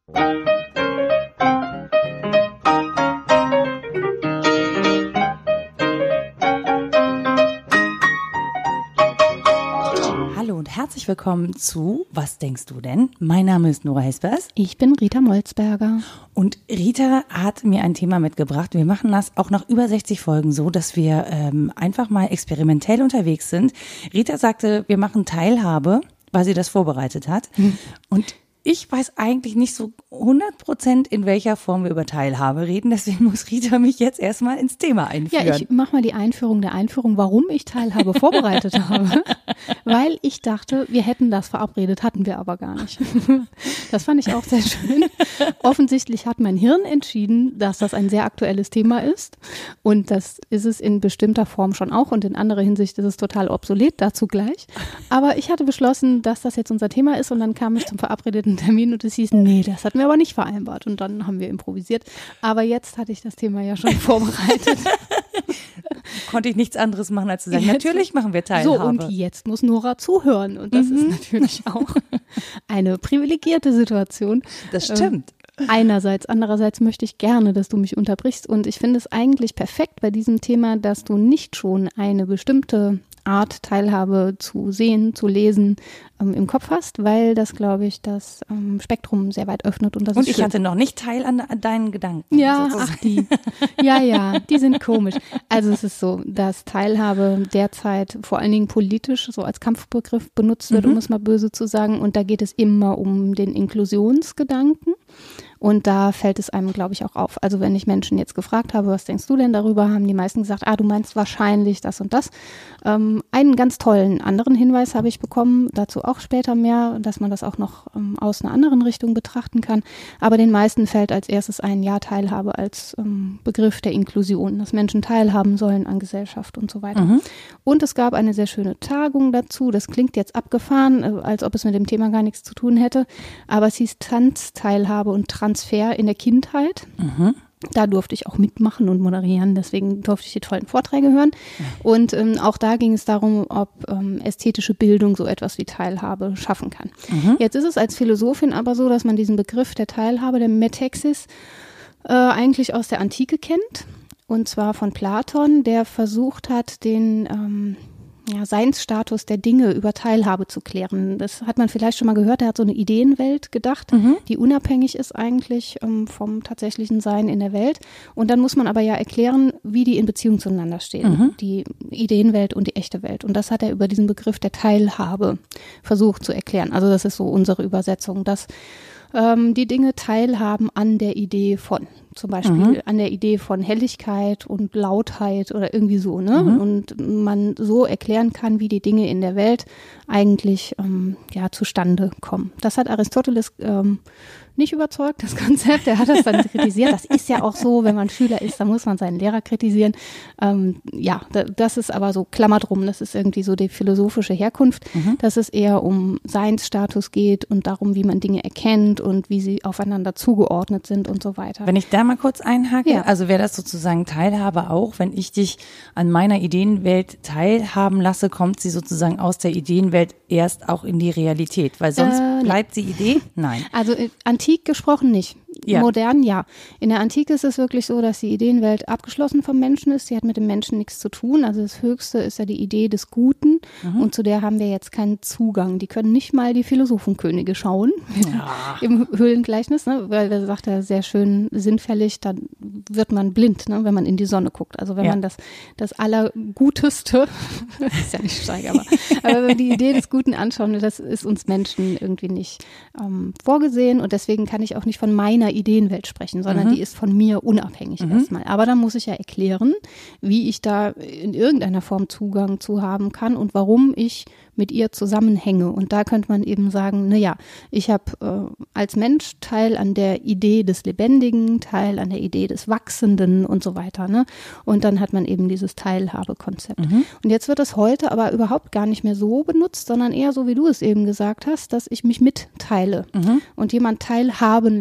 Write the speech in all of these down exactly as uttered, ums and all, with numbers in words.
Hallo und herzlich willkommen zu Was denkst du denn? Mein Name ist Nora Hespers. Ich bin Rita Molzberger. Und Rita hat mir ein Thema mitgebracht. Wir machen das auch nach über sechzig Folgen so, dass wir ähm, einfach mal experimentell unterwegs sind. Rita sagte, wir machen Teilhabe, weil sie das vorbereitet hat. Mhm. Und ich weiß eigentlich nicht so hundert Prozent, in welcher Form wir über Teilhabe reden. Deswegen muss Rita mich jetzt erstmal ins Thema einführen. Ja, ich mache mal die Einführung der Einführung, warum ich Teilhabe vorbereitet habe. Weil ich dachte, wir hätten das verabredet, hatten wir aber gar nicht. Das fand ich auch sehr schön. Offensichtlich hat mein Hirn entschieden, dass das ein sehr aktuelles Thema ist. Und das ist es in bestimmter Form schon auch. Und in anderer Hinsicht ist es total obsolet, dazu gleich. Aber ich hatte beschlossen, dass das jetzt unser Thema ist. Und dann kam ich zum verabredeten Termin und es hieß, nee, das hatten wir aber nicht vereinbart. Und dann haben wir improvisiert. Aber jetzt hatte ich das Thema ja schon vorbereitet. Konnte ich nichts anderes machen, als zu sagen, jetzt, natürlich machen wir Teilhabe. So, und jetzt muss Nora zuhören. Und das mhm. ist natürlich auch eine privilegierte Situation. Das stimmt. Einerseits, andererseits möchte ich gerne, dass du mich unterbrichst. Und ich finde es eigentlich perfekt bei diesem Thema, dass du nicht schon eine bestimmte Art Teilhabe zu sehen, zu lesen ähm, im Kopf hast, weil das, glaube ich, das ähm, Spektrum sehr weit öffnet. Und, das und ist ich schön. hatte noch nicht teil an, an deinen Gedanken. Ja, sozusagen. Ach die. Ja, ja, die sind komisch. Also es ist so, dass Teilhabe derzeit vor allen Dingen politisch so als Kampfbegriff benutzt wird, mhm. um es mal böse zu sagen. Und da geht es immer um den Inklusionsgedanken. Und da fällt es einem, glaube ich, auch auf. Also wenn ich Menschen jetzt gefragt habe, was denkst du denn darüber, haben die meisten gesagt, ah, du meinst wahrscheinlich das und das. Ähm, einen ganz tollen anderen Hinweis habe ich bekommen, dazu auch später mehr, dass man das auch noch ähm, aus einer anderen Richtung betrachten kann. Aber den meisten fällt als erstes ein, ja, Teilhabe als ähm, Begriff der Inklusion, dass Menschen teilhaben sollen an Gesellschaft und so weiter. Mhm. Und es gab eine sehr schöne Tagung dazu. Das klingt jetzt abgefahren, äh, als ob es mit dem Thema gar nichts zu tun hätte. Aber es hieß Tanzteilhabe und Transfer in der Kindheit. Mhm. Da durfte ich auch mitmachen und moderieren, deswegen durfte ich die tollen Vorträge hören. Und ähm, auch da ging es darum, ob ähm, ästhetische Bildung so etwas wie Teilhabe schaffen kann. Mhm. Jetzt ist es als Philosophin aber so, dass man diesen Begriff der Teilhabe, der Metexis, äh, eigentlich aus der Antike kennt. Und zwar von Platon, der versucht hat, den ähm, ja, Seinsstatus der Dinge über Teilhabe zu klären. Das hat man vielleicht schon mal gehört, er hat so eine Ideenwelt gedacht, mhm. die unabhängig ist eigentlich ähm, vom tatsächlichen Sein in der Welt. Und dann muss man aber ja erklären, wie die in Beziehung zueinander stehen, mhm. die Ideenwelt und die echte Welt. Und das hat er über diesen Begriff der Teilhabe versucht zu erklären. Also das ist so unsere Übersetzung, dass ähm, die Dinge teilhaben an der Idee von. Zum Beispiel mhm. an der Idee von Helligkeit und Lautheit oder irgendwie so, ne? Mhm. Und man so erklären kann, wie die Dinge in der Welt eigentlich ähm, ja zustande kommen. Das hat Aristoteles ähm, nicht überzeugt, das Konzept. Er hat das dann kritisiert. Das ist ja auch so, wenn man Schüler ist, dann muss man seinen Lehrer kritisieren. Ähm, ja, das ist aber so, Klammer drum, das ist irgendwie so die philosophische Herkunft, mhm. dass es eher um Seinsstatus geht und darum, wie man Dinge erkennt und wie sie aufeinander zugeordnet sind und so weiter. Wenn ich da mal kurz einhake, ja. Also wäre das sozusagen Teilhabe auch, wenn ich dich an meiner Ideenwelt teilhaben lasse, kommt sie sozusagen aus der Ideenwelt erst auch in die Realität, weil sonst äh, bleibt sie Idee? Nein. Also antik gesprochen nicht. Ja. Modern, ja. In der Antike ist es wirklich so, dass die Ideenwelt abgeschlossen vom Menschen ist. Sie hat mit dem Menschen nichts zu tun. Also das Höchste ist ja die Idee des Guten. Mhm. Und zu der haben wir jetzt keinen Zugang. Die können nicht mal die Philosophenkönige schauen. Ja. Im Höhlengleichnis, ne? Weil da sagt er sehr schön sinnfällig, dann wird man blind, ne? Wenn man in die Sonne guckt. Also wenn ja. man das, das Allerguteste, ist ja nicht steig, aber, aber wenn wir die Idee des Guten anschauen, das ist uns Menschen irgendwie nicht ähm, vorgesehen. Und deswegen kann ich auch nicht von meiner Ideenwelt sprechen, sondern mhm. die ist von mir unabhängig mhm. erstmal. Aber dann muss ich ja erklären, wie ich da in irgendeiner Form Zugang zu haben kann und warum ich mit ihr zusammenhänge. Und da könnte man eben sagen, naja, ich habe äh, als Mensch Teil an der Idee des Lebendigen, Teil an der Idee des Wachsenden und so weiter. Ne? Und dann hat man eben dieses Teilhabekonzept. Mhm. Und jetzt wird es heute aber überhaupt gar nicht mehr so benutzt, sondern eher so, wie du es eben gesagt hast, dass ich mich mitteile mhm. und jemand teilhaben lasse an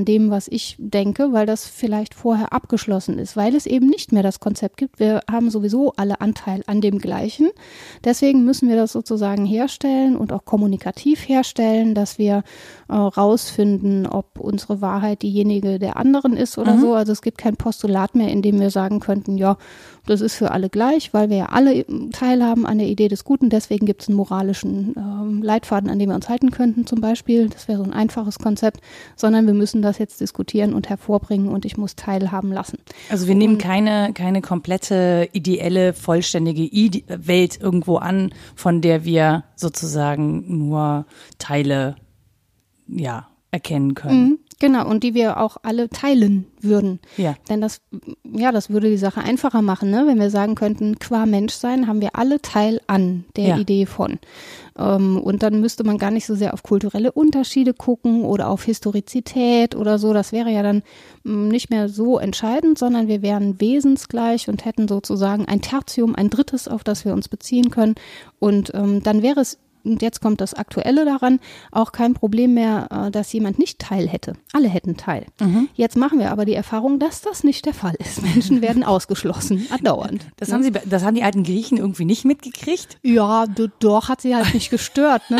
dem, was ich denke, weil das vielleicht vorher abgeschlossen ist, weil es eben nicht mehr das Konzept gibt. Wir haben sowieso alle Anteil an dem Gleichen. Deswegen müssen wir das sozusagen herstellen und auch kommunikativ herstellen, dass wir äh, rausfinden, ob unsere Wahrheit diejenige der anderen ist oder mhm. so. Also es gibt kein Postulat mehr, in dem wir sagen könnten, ja, das ist für alle gleich, weil wir ja alle teilhaben an der Idee des Guten. Deswegen gibt es einen moralischen ähm, Leitfaden, an dem wir uns halten könnten zum Beispiel. Das wäre so ein einfaches Konzept, sondern wir müssen das jetzt diskutieren und hervorbringen und ich muss teilhaben lassen. Also wir nehmen und, keine, keine komplette, ideelle, vollständige Ide- Welt irgendwo an, von der wir sozusagen nur Teile ja, erkennen können. Mhm. Genau, und die wir auch alle teilen würden. Ja. Denn das, ja, das würde die Sache einfacher machen, ne? Wenn wir sagen könnten, qua Menschsein haben wir alle Teil an der ja. Idee von. Ähm, und dann müsste man gar nicht so sehr auf kulturelle Unterschiede gucken oder auf Historizität oder so. Das wäre ja dann mh, nicht mehr so entscheidend, sondern wir wären wesensgleich und hätten sozusagen ein Tertium, ein drittes, auf das wir uns beziehen können. Und ähm, dann wäre es, und jetzt kommt das Aktuelle daran, auch kein Problem mehr, dass jemand nicht Teil hätte. Alle hätten Teil. Mhm. Jetzt machen wir aber die Erfahrung, dass das nicht der Fall ist. Menschen werden ausgeschlossen, andauernd. Das, ne? haben sie, das haben die alten Griechen irgendwie nicht mitgekriegt? Ja, doch, hat sie halt nicht gestört, ne?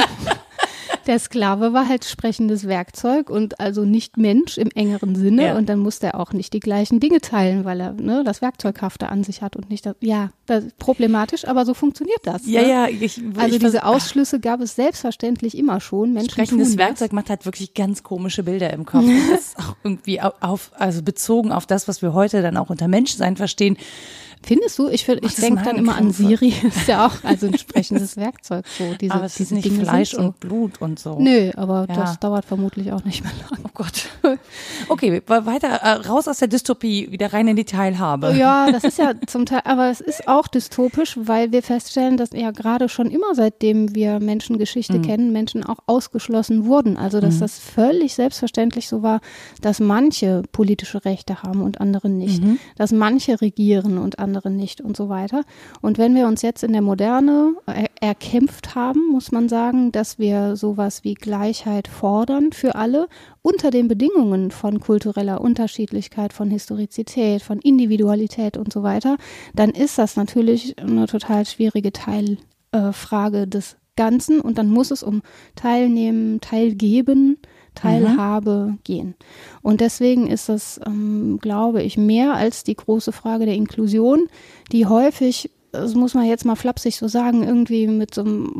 Der Sklave war halt sprechendes Werkzeug und also nicht Mensch im engeren Sinne ja. und dann musste er auch nicht die gleichen Dinge teilen, weil er ne, das Werkzeughafte an sich hat und nicht das, ja, das ist problematisch, aber so funktioniert das. Ja, ne? ja. Ich, also ich diese Ausschlüsse gab es selbstverständlich immer schon. Menschen sprechendes tun Werkzeug das. macht halt wirklich ganz komische Bilder im Kopf. Und das ist auch irgendwie auf, also bezogen auf das, was wir heute dann auch unter Menschsein verstehen. Findest du? Ich, ich denke dann immer an Siri, ist ja auch also ein sprechendes Werkzeug. So, diese, aber es diese ist nicht Dinge Fleisch sind so. Und Blut und so. Nö, aber ja. das dauert vermutlich auch nicht mehr lang. Oh Gott. Okay, weiter äh, raus aus der Dystopie, wieder rein in die Teilhabe. Ja, das ist ja zum Teil, aber es ist auch dystopisch, weil wir feststellen, dass ja gerade schon immer, seitdem wir Menschengeschichte mhm. kennen, Menschen auch ausgeschlossen wurden. Also dass mhm. das völlig selbstverständlich so war, dass manche politische Rechte haben und andere nicht. Mhm. Dass manche regieren und andere nicht und so weiter. Und wenn wir uns jetzt in der Moderne er- erkämpft haben, muss man sagen, dass wir sowas wie Gleichheit fordern für alle, unter den Bedingungen von kultureller Unterschiedlichkeit, von Historizität, von Individualität und so weiter, dann ist das natürlich eine total schwierige Teilfrage äh, des Ganzen und dann muss es um Teilnehmen, Teilgeben, Teilhabe mhm. gehen. Und deswegen ist das, ähm, glaube ich, mehr als die große Frage der Inklusion, die häufig, das muss man jetzt mal flapsig so sagen, irgendwie mit so einem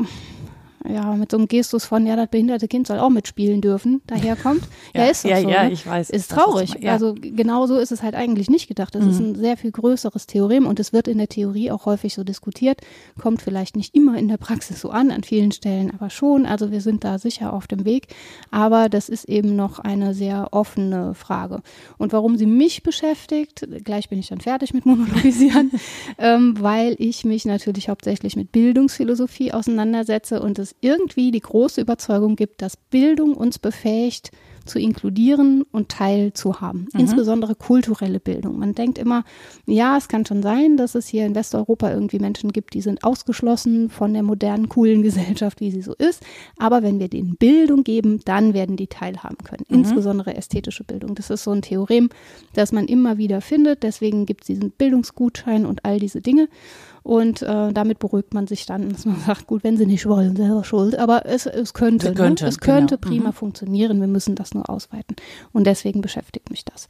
ja, mit so einem Gestus von, ja, das behinderte Kind soll auch mitspielen dürfen, daherkommt. ja, ja, ist doch ja, so. Ja, ne? ich weiß. Ist traurig. Ist, ja. Also genau so ist es halt eigentlich nicht gedacht. Das mhm. ist ein sehr viel größeres Theorem und es wird in der Theorie auch häufig so diskutiert, kommt vielleicht nicht immer in der Praxis so an, an vielen Stellen aber schon. Also wir sind da sicher auf dem Weg. Aber das ist eben noch eine sehr offene Frage. Und warum sie mich beschäftigt, gleich bin ich dann fertig mit Monologisieren, ähm, weil ich mich natürlich hauptsächlich mit Bildungsphilosophie auseinandersetze und es irgendwie die große Überzeugung gibt, dass Bildung uns befähigt, zu inkludieren und teilzuhaben. Mhm. Insbesondere kulturelle Bildung. Man denkt immer, ja, es kann schon sein, dass es hier in Westeuropa irgendwie Menschen gibt, die sind ausgeschlossen von der modernen, coolen Gesellschaft, wie sie so ist. Aber wenn wir denen Bildung geben, dann werden die teilhaben können. Mhm. Insbesondere ästhetische Bildung. Das ist so ein Theorem, das man immer wieder findet. Deswegen gibt es diesen Bildungsgutschein und all diese Dinge. Und äh, damit beruhigt man sich dann, dass man sagt, gut, wenn sie nicht wollen, selber schuld. Aber es, es könnte, könnte, ne? es könnte genau. prima mhm. funktionieren. Wir müssen das nur ausweiten. Und deswegen beschäftigt mich das.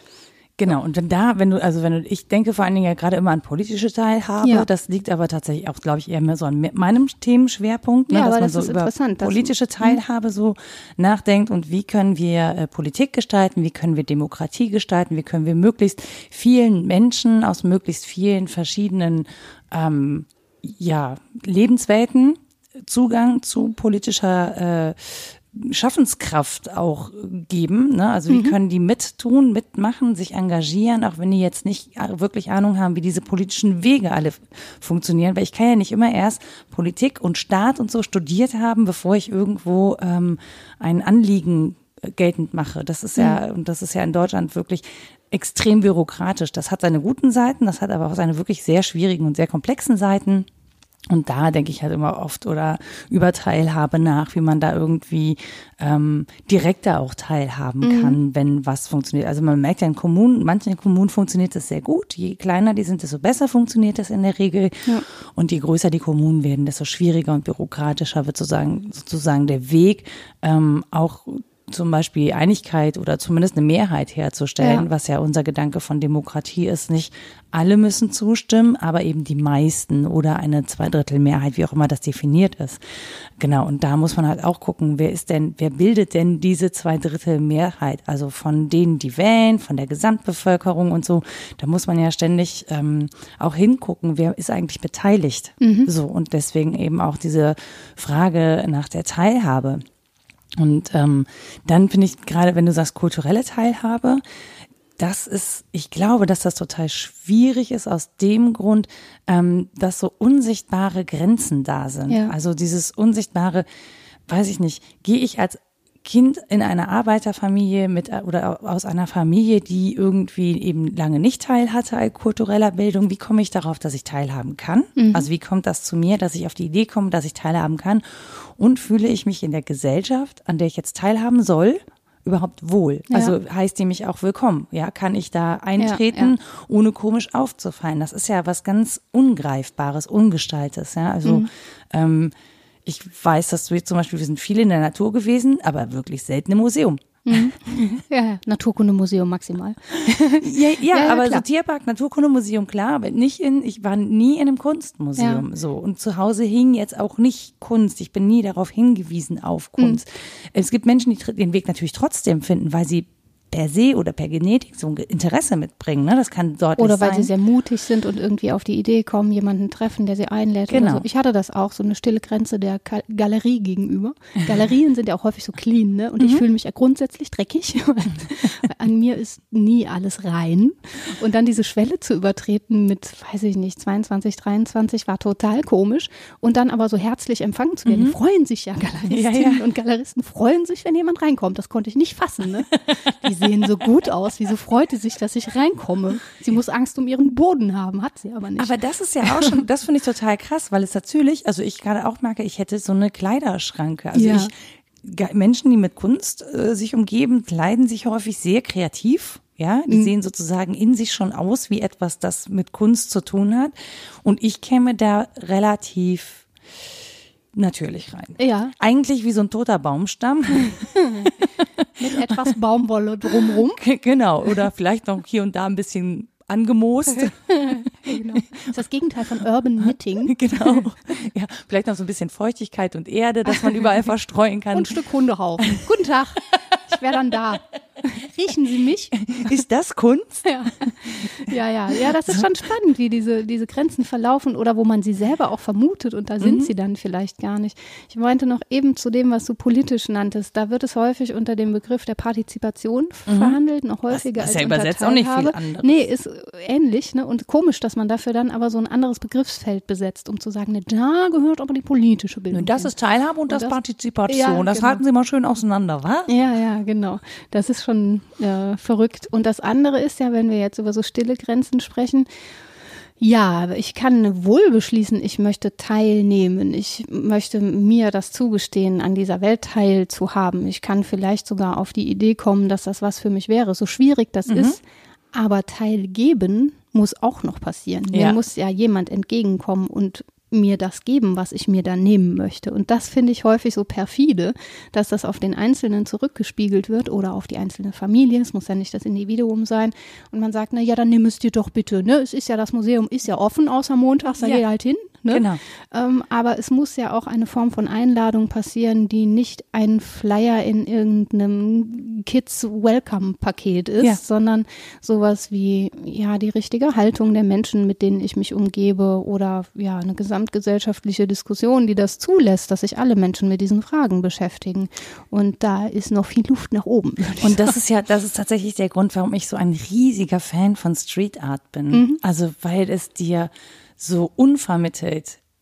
Genau, und wenn da, wenn du, also wenn du, ich denke vor allen Dingen ja gerade immer an politische Teilhabe, ja. das liegt aber tatsächlich auch, glaube ich, eher mehr so an meinem Themenschwerpunkt, ne, ja, dass aber man das so ist über interessant, politische Teilhabe so nachdenkt und wie können wir äh, Politik gestalten, wie können wir Demokratie gestalten, wie können wir möglichst vielen Menschen aus möglichst vielen verschiedenen ähm, ja, Lebenswelten Zugang zu politischer äh, Schaffenskraft auch geben, ne? Also wie mhm. können die mittun, mitmachen, sich engagieren, auch wenn die jetzt nicht wirklich Ahnung haben, wie diese politischen Wege alle funktionieren, weil ich kann ja nicht immer erst Politik und Staat und so studiert haben, bevor ich irgendwo ähm, ein Anliegen geltend mache. Das ist ja, mhm. und das ist ja in Deutschland wirklich extrem bürokratisch. Das hat seine guten Seiten, das hat aber auch seine wirklich sehr schwierigen und sehr komplexen Seiten. Und da denke ich halt immer oft oder über Teilhabe nach, wie man da irgendwie ähm, direkter auch teilhaben mhm. kann, wenn was funktioniert. Also man merkt ja in Kommunen, manchen Kommunen funktioniert das sehr gut. Je kleiner die sind, desto besser funktioniert das in der Regel. Ja. Und je größer die Kommunen werden, desto schwieriger und bürokratischer wird sozusagen, sozusagen der Weg, ähm, auch zum Beispiel Einigkeit oder zumindest eine Mehrheit herzustellen, ja. was ja unser Gedanke von Demokratie ist. Nicht alle müssen zustimmen, aber eben die meisten oder eine Zweidrittelmehrheit, wie auch immer das definiert ist. Genau, und da muss man halt auch gucken, wer ist denn, wer bildet denn diese Zweidrittelmehrheit? Also von denen, die wählen, von der Gesamtbevölkerung und so. Da muss man ja ständig ähm, auch hingucken, wer ist eigentlich beteiligt. Mhm. So, und deswegen eben auch diese Frage nach der Teilhabe. Und ähm, dann finde ich gerade, wenn du sagst kulturelle Teilhabe, das ist, ich glaube, dass das total schwierig ist aus dem Grund, ähm, dass so unsichtbare Grenzen da sind. Ja. Also dieses unsichtbare, weiß ich nicht, gehe ich als Kind in einer Arbeiterfamilie mit oder aus einer Familie, die irgendwie eben lange nicht teil hatte an kultureller Bildung, wie komme ich darauf, dass ich teilhaben kann? Mhm. Also wie kommt das zu mir, dass ich auf die Idee komme, dass ich teilhaben kann? Und fühle ich mich in der Gesellschaft, an der ich jetzt teilhaben soll, überhaupt wohl? Ja. Also heißt die mich auch willkommen? Ja, kann ich da eintreten, ja, ja. ohne komisch aufzufallen? Das ist ja was ganz Ungreifbares, Ungestaltes. Ja, also mhm. ähm, ich weiß, dass wir zum Beispiel, wir sind viel in der Natur gewesen, aber wirklich selten im Museum. Mhm. Ja, Naturkundemuseum maximal. ja, ja, ja, aber klar. So Tierpark, Naturkundemuseum, klar, aber nicht in, ich war nie in einem Kunstmuseum, ja. so. Und zu Hause hing jetzt auch nicht Kunst. Ich bin nie darauf hingewiesen auf Kunst. Mhm. Es gibt Menschen, die den Weg natürlich trotzdem finden, weil sie per se oder per Genetik so ein Interesse mitbringen, ne? Das kann deutlich Oder weil sein. sie sehr mutig sind und irgendwie auf die Idee kommen, jemanden treffen, der sie einlädt. Genau. Oder so. Ich hatte das auch, so eine stille Grenze der Ka- Galerie gegenüber. Galerien sind ja auch häufig so clean, ne? Und mhm. ich fühle mich ja grundsätzlich dreckig. An mir ist nie alles rein. Und dann diese Schwelle zu übertreten mit, weiß ich nicht, zweiundzwanzig, dreiundzwanzig war total komisch. Und dann aber so herzlich empfangen zu werden. Mhm. Die freuen sich ja, Galeristinnen ja, ja. und Galeristen freuen sich, wenn jemand reinkommt. Das konnte ich nicht fassen, ne? Die sehen so gut aus. Wieso freute sich, dass ich reinkomme? Sie muss Angst um ihren Boden haben, hat sie aber nicht. Aber das ist ja auch schon, das finde ich total krass, weil es natürlich, also ich gerade auch merke, ich hätte so eine Kleiderschranke. Also ja. ich, Menschen, die mit Kunst äh, sich umgeben, kleiden sich häufig sehr kreativ. Ja, die mhm. sehen sozusagen in sich schon aus wie etwas, das mit Kunst zu tun hat. Und ich käme da relativ natürlich rein. Ja. Eigentlich wie so ein toter Baumstamm. Mit etwas Baumwolle drumrum. Genau, oder vielleicht noch hier und da ein bisschen angemoost. Genau. Das ist das Gegenteil von Urban Knitting. Genau. Ja, vielleicht noch so ein bisschen Feuchtigkeit und Erde, dass man überall verstreuen kann. Und ein Stück Hundehaufen. Guten Tag, ich wäre dann da. Riechen Sie mich? Ist das Kunst? Ja, ja, ja, ja, das ist schon spannend, wie diese, diese Grenzen verlaufen oder wo man sie selber auch vermutet und da sind mhm. sie dann vielleicht gar nicht. Ich meinte noch eben zu dem, was du politisch nanntest, da wird es häufig unter dem Begriff der Partizipation mhm. verhandelt, noch häufiger das, das als ist ja übersetzt auch nicht viel anderes. Nee, ist ähnlich, ne? Und komisch, dass man dafür dann aber so ein anderes Begriffsfeld besetzt, um zu sagen, ne, da gehört aber die politische Bildung. Das hin. ist Teilhabe und, und das, das Partizipation. Ja, das genau. halten Sie mal schön auseinander, wa? Ja, ja, genau. Das ist schon äh, verrückt. Und das andere ist ja, wenn wir jetzt über so stille Grenzen sprechen, ja, ich kann wohl beschließen, ich möchte teilnehmen. Ich möchte mir das zugestehen, an dieser Welt teilzuhaben. Ich kann vielleicht sogar auf die Idee kommen, dass das was für mich wäre. So schwierig das mhm. ist, aber teilgeben muss auch noch passieren. Mir ja. muss ja jemand entgegenkommen und mir das geben, was ich mir da nehmen möchte. Und das finde ich häufig so perfide, dass das auf den Einzelnen zurückgespiegelt wird oder auf die einzelne Familie. Es muss ja nicht das Individuum sein. Und man sagt, na ja, dann nimm es dir doch bitte. Ne? Es ist ja, das Museum ist ja offen, außer montags, da ja. geh halt hin. Ne? Genau. Ähm, aber es muss ja auch eine Form von Einladung passieren, die nicht ein Flyer in irgendeinem Kids-Welcome-Paket ist, ja. sondern sowas wie ja die richtige Haltung der Menschen, mit denen ich mich umgebe oder ja eine gesamtgesellschaftliche Diskussion, die das zulässt, dass sich alle Menschen mit diesen Fragen beschäftigen. Und da ist noch viel Luft nach oben. Und das ist ja, das ist tatsächlich der Grund, warum ich so ein riesiger Fan von Street Art bin. Mhm. Also weil es dir so unvermittelt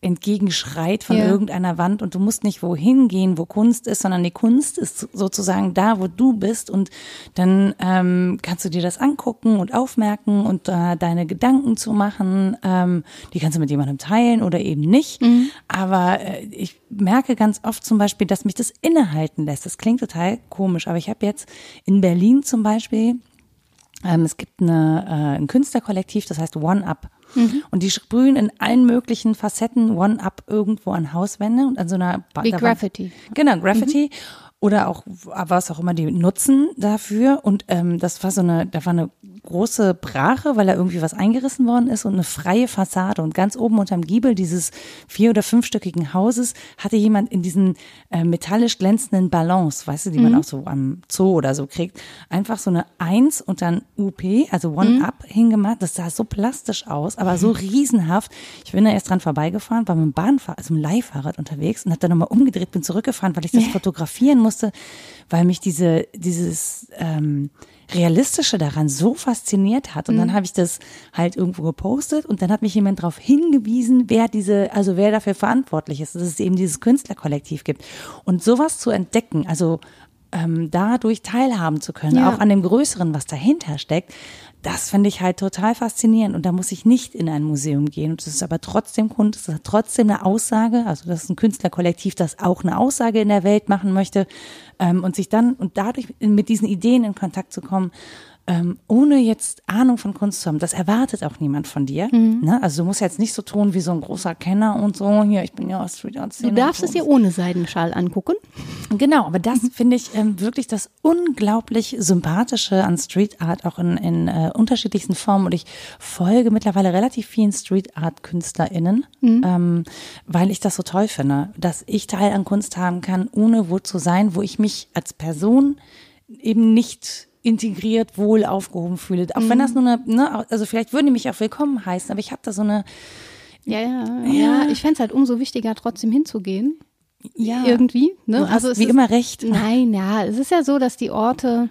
entgegenschreit von Ja. irgendeiner Wand und du musst nicht wohin gehen, wo Kunst ist, sondern die Kunst ist sozusagen da, wo du bist und dann ähm, kannst du dir das angucken und aufmerken und da äh, deine Gedanken zu machen. Ähm, die kannst du mit jemandem teilen oder eben nicht. Mhm. Aber äh, ich merke ganz oft zum Beispiel, dass mich das innehalten lässt. Das klingt total komisch, aber ich habe jetzt in Berlin zum Beispiel, ähm, es gibt eine, äh, ein Künstlerkollektiv, das heißt One Up. Mhm. Und die sprühen in allen möglichen Facetten One Up irgendwo an Hauswände und an so einer Wie Graffiti. Genau, Graffiti. Mhm. Oder auch, was auch immer die nutzen dafür. Und ähm, das war so eine, da war eine große Brache, weil da irgendwie was eingerissen worden ist und eine freie Fassade. Und ganz oben unterm Giebel dieses vier- oder fünfstöckigen Hauses hatte jemand in diesen äh, metallisch glänzenden Ballons, weißt du, die mhm. man auch so am Zoo oder so kriegt, einfach so eine Eins und dann U P, also One mhm. Up hingemacht. Das sah so plastisch aus, aber so riesenhaft. Ich bin da erst dran vorbeigefahren, war mit dem Bahnfahrrad, also mit dem Leihfahrrad unterwegs und hab dann nochmal umgedreht, bin zurückgefahren, weil ich das fotografieren musste, weil mich diese dieses ähm, Realistische daran so fasziniert hat. Und mhm. dann habe ich das halt irgendwo gepostet und dann hat mich jemand darauf hingewiesen, wer diese, also wer dafür verantwortlich ist, dass es eben dieses Künstlerkollektiv gibt. Und sowas zu entdecken, also ähm, dadurch teilhaben zu können, ja. auch an dem Größeren, was dahinter steckt, das finde ich halt total faszinierend. Und da muss ich nicht in ein Museum gehen. Und es ist aber trotzdem Kunst, es hat trotzdem eine Aussage. Also das ist ein Künstlerkollektiv, das auch eine Aussage in der Welt machen möchte. Ähm, und sich dann und dadurch mit diesen Ideen in Kontakt zu kommen, ähm, ohne jetzt Ahnung von Kunst zu haben. Das erwartet auch niemand von dir. Mhm. Ne? Also du musst jetzt nicht so tun wie so ein großer Kenner und so. Hier, ich bin ja aus Street Art Szene. Du darfst es dir ohne Seidenschal angucken. Genau, aber das finde ich ähm, wirklich das unglaublich Sympathische an Street Art, auch in, in äh, unterschiedlichsten Formen. Und ich folge mittlerweile relativ vielen Street Art KünstlerInnen, mhm. ähm, weil ich das so toll finde, dass ich Teil an Kunst haben kann, ohne wo zu sein, wo ich mich als Person eben nicht integriert, wohl aufgehoben fühle. Auch mhm. wenn das nur eine, ne, also vielleicht würden die mich auch willkommen heißen, aber ich habe da so eine. Ja, ja, ja. ja ich fände es halt umso wichtiger, trotzdem hinzugehen. Ja. Irgendwie. Ne? Du hast also es wie ist, immer recht. Nein, ja, es ist ja so, dass die Orte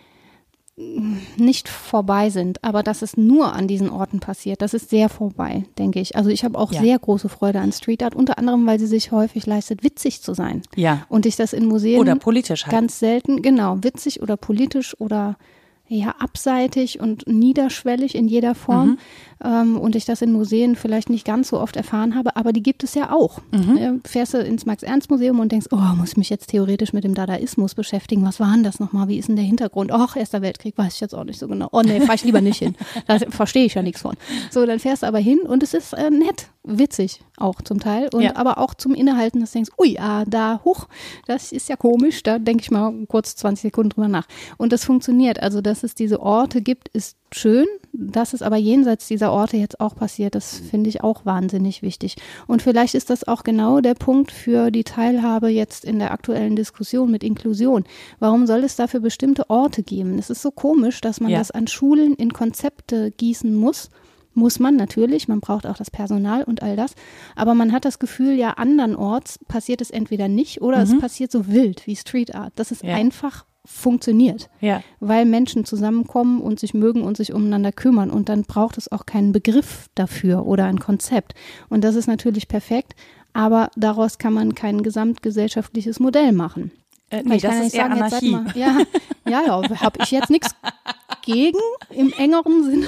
nicht vorbei sind, aber dass es nur an diesen Orten passiert, das ist sehr vorbei, denke ich. Also ich habe auch ja. sehr große Freude an Street Art, unter anderem, weil sie sich häufig leistet, witzig zu sein. Ja. Und ich das in Museen oder politisch halt. Ganz selten, genau, witzig oder politisch oder ja, abseitig und niederschwellig in jeder Form. Mhm. Ähm, und ich das in Museen vielleicht nicht ganz so oft erfahren habe, aber die gibt es ja auch. Mhm. Äh, fährst du ins Max-Ernst-Museum und denkst, oh, muss ich mich jetzt theoretisch mit dem Dadaismus beschäftigen? Was war denn das nochmal? Wie ist denn der Hintergrund? Ach, Erster Weltkrieg, weiß ich jetzt auch nicht so genau. Oh nee, fahr ich lieber nicht hin. Da verstehe ich ja nichts von. So, dann fährst du aber hin und es ist äh, nett, witzig auch zum Teil. Und ja. aber auch zum Innehalten, dass du denkst, ui, ah, da, huch, das ist ja komisch. Da denke ich mal kurz zwanzig Sekunden drüber nach. Und das funktioniert. Also, dass es diese Orte gibt, ist schön. Dass es aber jenseits dieser Orte jetzt auch passiert, das finde ich auch wahnsinnig wichtig. Und vielleicht ist das auch genau der Punkt für die Teilhabe jetzt in der aktuellen Diskussion mit Inklusion. Warum soll es dafür bestimmte Orte geben? Es ist so komisch, dass man ja. das an Schulen in Konzepte gießen muss. Muss man natürlich, man braucht auch das Personal und all das. Aber man hat das Gefühl, ja, andernorts passiert es entweder nicht oder mhm. es passiert so wild wie Street Art. Das ist ja. einfach funktioniert, ja. weil Menschen zusammenkommen und sich mögen und sich umeinander kümmern und dann braucht es auch keinen Begriff dafür oder ein Konzept und das ist natürlich perfekt, aber daraus kann man kein gesamtgesellschaftliches Modell machen. Äh, nee, das ist eher Anarchie. Mal, ja, ja, ja habe ich jetzt nichts gegen im engeren Sinne.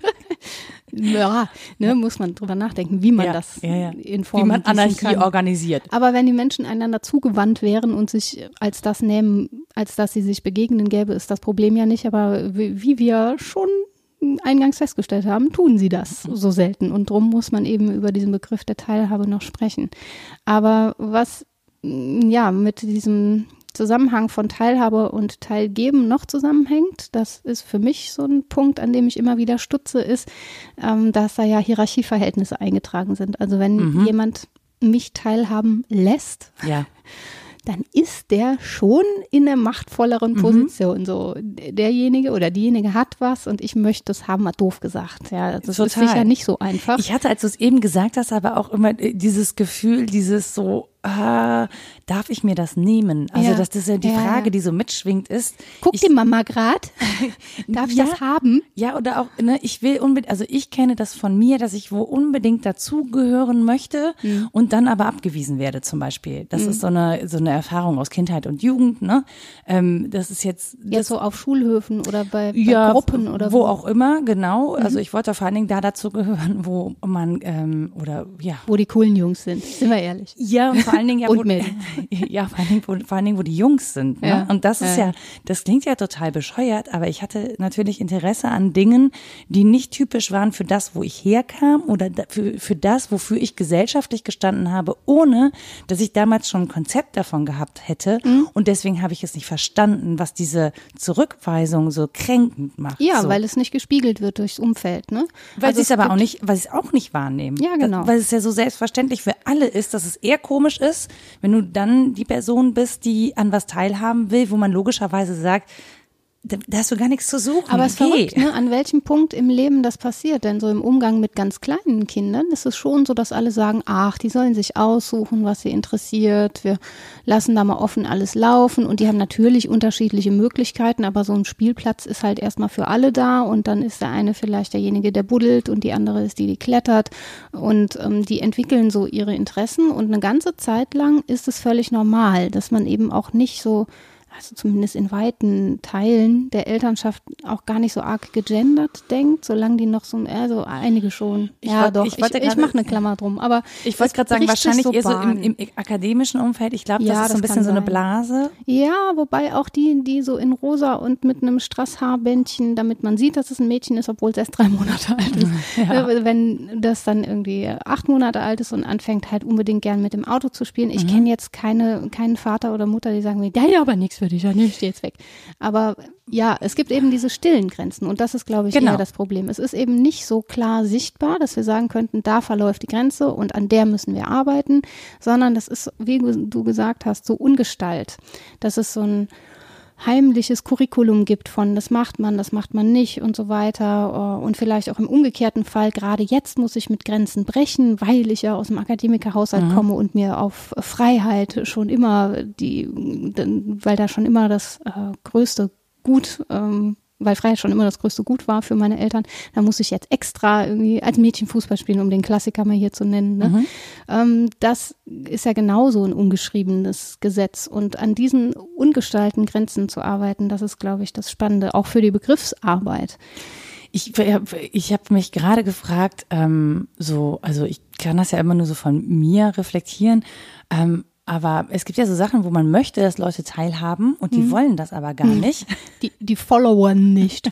Ja, ne, muss man drüber nachdenken, wie man ja, das ja, ja. in Form wie man Anarchie kann. organisiert. Aber wenn die Menschen einander zugewandt wären und sich als das nehmen, als dass sie sich begegnen, gäbe es das Problem ja nicht. Aber wie, wie wir schon eingangs festgestellt haben, tun sie das so selten. Und drum muss man eben über diesen Begriff der Teilhabe noch sprechen. Aber was ja mit diesem Zusammenhang von Teilhabe und Teilgeben noch zusammenhängt, das ist für mich so ein Punkt, an dem ich immer wieder stutze, ist, ähm, dass da ja Hierarchieverhältnisse eingetragen sind. Also wenn mhm. jemand mich teilhaben lässt, ja. dann ist der schon in einer machtvolleren Position. Mhm. So derjenige oder diejenige hat was und ich möchte es haben, mal doof gesagt. Ja, das Total. Ist sicher nicht so einfach. Ich hatte, als du es eben gesagt hast, aber auch immer dieses Gefühl, dieses so äh, darf ich mir das nehmen? Also Ja. das, das ist ja die Ja, Frage, ja. die so mitschwingt ist. Guck ich, die Mama grad. Darf ich Ja. das haben? Ja, oder auch, ne, ich will unbedingt, also ich kenne das von mir, dass ich wo unbedingt dazugehören möchte Mhm. und dann aber abgewiesen werde zum Beispiel. Das ist so eine, so eine Erfahrung aus Kindheit und Jugend, ne? Ähm, das ist jetzt, das, Jetzt so auf Schulhöfen oder bei, bei ja, Gruppen oder wo so. auch immer, genau. Also ich wollte vor allen Dingen da dazu gehören, wo man, ähm, oder, ja. Wo die coolen Jungs sind, sind wir ehrlich. Ja, und vor allen Dingen, ja, Und wo, Mädels. ja, vor allen Dingen, wo, vor allen Dingen, wo die Jungs sind, ne? Ja. Und das ist Ja. ja, das klingt ja total bescheuert, aber ich hatte natürlich Interesse an Dingen, die nicht typisch waren für das, wo ich herkam oder da- für, für das, wofür ich gesellschaftlich gestanden habe, ohne dass ich damals schon ein Konzept davon gehabt hätte. Mhm. Und deswegen habe ich es nicht verstanden, was diese Zurückweisung so kränkend macht. Ja, so. weil es nicht gespiegelt wird durchs Umfeld, ne? Weil Also sie es es aber gibt- auch nicht, weil sie es auch nicht wahrnehmen. Ja, genau. Das, weil es ja so selbstverständlich für alle ist, dass es eher komisch ist, wenn du dann die Person bist, die an was teilhaben will, wo man logischerweise sagt, da, da hast du gar nichts zu suchen. Aber es ist Geh. verrückt, ne, an welchem Punkt im Leben das passiert. Denn so im Umgang mit ganz kleinen Kindern ist es schon so, dass alle sagen, ach, die sollen sich aussuchen, was sie interessiert. Wir lassen da mal offen alles laufen. Und die haben natürlich unterschiedliche Möglichkeiten, aber so ein Spielplatz ist halt erstmal für alle da. Und dann ist der eine vielleicht derjenige, der buddelt und die andere ist die, die klettert. Und ähm, die entwickeln so ihre Interessen. Und eine ganze Zeit lang ist es völlig normal, dass man eben auch nicht so, also zumindest in weiten Teilen der Elternschaft auch gar nicht so arg gegendert denkt, solange die noch so, also einige schon. Ich ja, wollt- doch, ich ich, wollte ich, gerade- mache eine Klammer drum, aber Ich wollte es gerade sagen, bricht sich wahrscheinlich so eher so Bahn. im, im akademischen Umfeld. Ich glaube, Ja, das ist so ein das bisschen kann so eine sein. Blase. Ja, wobei auch die, die so in rosa und mit einem Strasshaarbändchen, damit man sieht, dass es ein Mädchen ist, obwohl es erst drei Monate alt ist. Ja. Äh, Wenn das dann irgendwie acht Monate alt ist und anfängt halt unbedingt gern mit dem Auto zu spielen. Ich kenne jetzt keine, keinen Vater oder Mutter, die sagen mir, ja, ja, aber nichts für dich, ja, nee, ich steh jetzt weg. Aber ja, es gibt eben diese stillen Grenzen und das ist, glaube ich, Genau. eher das Problem. Es ist eben nicht so klar sichtbar, dass wir sagen könnten, da verläuft die Grenze und an der müssen wir arbeiten, sondern das ist, wie du gesagt hast, so Ungestalt. Das ist so ein heimliches Curriculum gibt von, das macht man, das macht man nicht und so weiter. Und vielleicht auch im umgekehrten Fall, gerade jetzt muss ich mit Grenzen brechen, weil ich ja aus dem Akademikerhaushalt Mhm. komme und mir auf Freiheit schon immer die, weil da schon immer das äh, größte Gut, ähm, weil Freiheit schon immer das größte Gut war für meine Eltern, da muss ich jetzt extra irgendwie als Mädchen Fußball spielen, um den Klassiker mal hier zu nennen. Ne? Mhm. Ähm, das ist ja genauso ein ungeschriebenes Gesetz. Und an diesen ungestalten Grenzen zu arbeiten, das ist, glaube ich, das Spannende, auch für die Begriffsarbeit. Ich, ich habe mich gerade gefragt, ähm, so, also ich kann das ja immer nur so von mir reflektieren, ähm, aber es gibt ja so Sachen, wo man möchte, dass Leute teilhaben und die wollen das aber gar nicht. Die, die Follower nicht.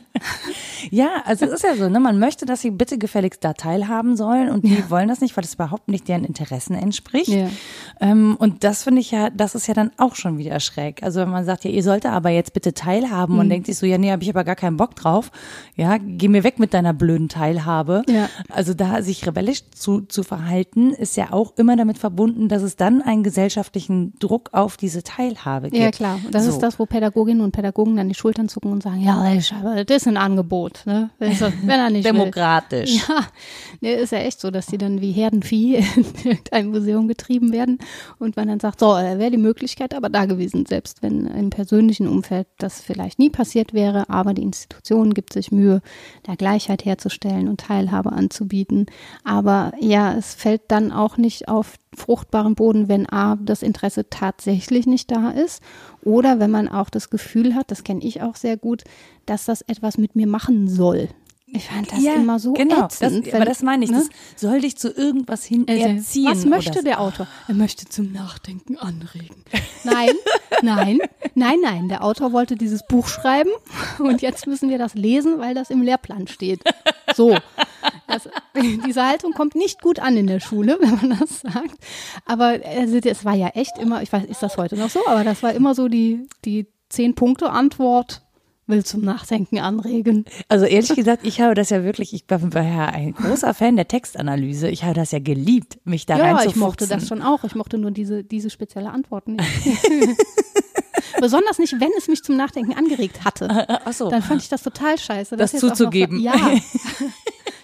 Ja, also es ist ja so, ne, man möchte, dass sie bitte gefälligst da teilhaben sollen und die wollen das nicht, weil das überhaupt nicht deren Interessen entspricht. Ja. Ähm, und das finde ich ja, das ist ja dann auch schon wieder schräg. Also wenn man sagt, ja, ihr solltet aber jetzt bitte teilhaben Mhm. und denkt sich so, ja, nee, habe ich aber gar keinen Bock drauf. Ja, geh mir weg mit deiner blöden Teilhabe. Ja. Also da sich rebellisch zu, zu verhalten, ist ja auch immer damit verbunden, dass es dann einen gesellschaftlichen Druck auf diese Teilhabe gibt. Ja, klar. Das so. ist das, wo Pädagoginnen und Pädagogen dann die Schultern zucken und sagen, ja, ich, aber das ist ein Angebot, ne? Wenn er wenn er nicht will. Demokratisch. Ja, nee, ist ja echt so, dass die dann wie Herdenvieh in irgendein Museum getrieben werden und man dann sagt, so, äh, wäre die Möglichkeit aber da gewesen, selbst wenn im persönlichen Umfeld das vielleicht nie passiert wäre, aber die Institution gibt sich Mühe, da Gleichheit herzustellen und Teilhabe anzubieten. Aber ja, es fällt dann auch nicht auf fruchtbaren Boden, wenn A, das Interesse tatsächlich nicht da ist oder wenn man auch das Gefühl hat, das kenne ich auch sehr gut, dass das etwas mit mir machen soll. Ich fand das ja, immer so genau, ätzend. das, aber das meine ich, ne? das soll dich zu irgendwas hin erziehen. Was möchte oder der Autor? Er möchte zum Nachdenken anregen. Nein, nein, nein, nein. Der Autor wollte dieses Buch schreiben und jetzt müssen wir das lesen, weil das im Lehrplan steht. So. Das, diese Haltung kommt nicht gut an in der Schule, wenn man das sagt. Aber also, es war ja echt immer, ich weiß, ist das heute noch so, aber das war immer so die, die Zehn-Punkte-Antwort. Will zum Nachdenken anregen. Also ehrlich gesagt, ich habe das ja wirklich, ich war ja ein großer Fan der Textanalyse. Ich habe das ja geliebt, mich da Ja, reinzufuchsen. ich mochte das schon auch. Ich mochte nur diese, diese spezielle Antwort nicht. Besonders nicht, wenn es mich zum Nachdenken angeregt hatte. Ach so. Dann fand ich das total scheiße. Das jetzt auch noch zuzugeben. so- Ja.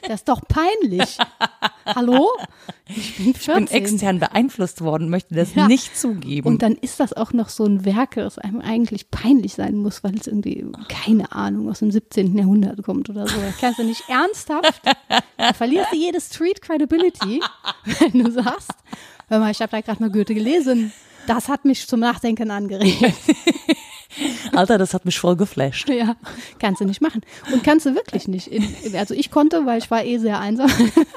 Das ist doch peinlich. Hallo? Ich bin vierzehn. Ich bin extern beeinflusst worden, möchte das ja. nicht zugeben. Und dann ist das auch noch so ein Werk, das einem eigentlich peinlich sein muss, weil es irgendwie, keine Ahnung, aus dem siebzehnten Jahrhundert kommt oder so. Das kannst du nicht ernsthaft, da verlierst du jede Street Credibility, wenn du sagst, hör mal, ich habe da gerade mal Goethe gelesen. Das hat mich zum Nachdenken angeregt. Alter, das hat mich voll geflasht. Ja, kannst du nicht machen. Und kannst du wirklich nicht. Also ich konnte, weil ich war eh sehr einsam.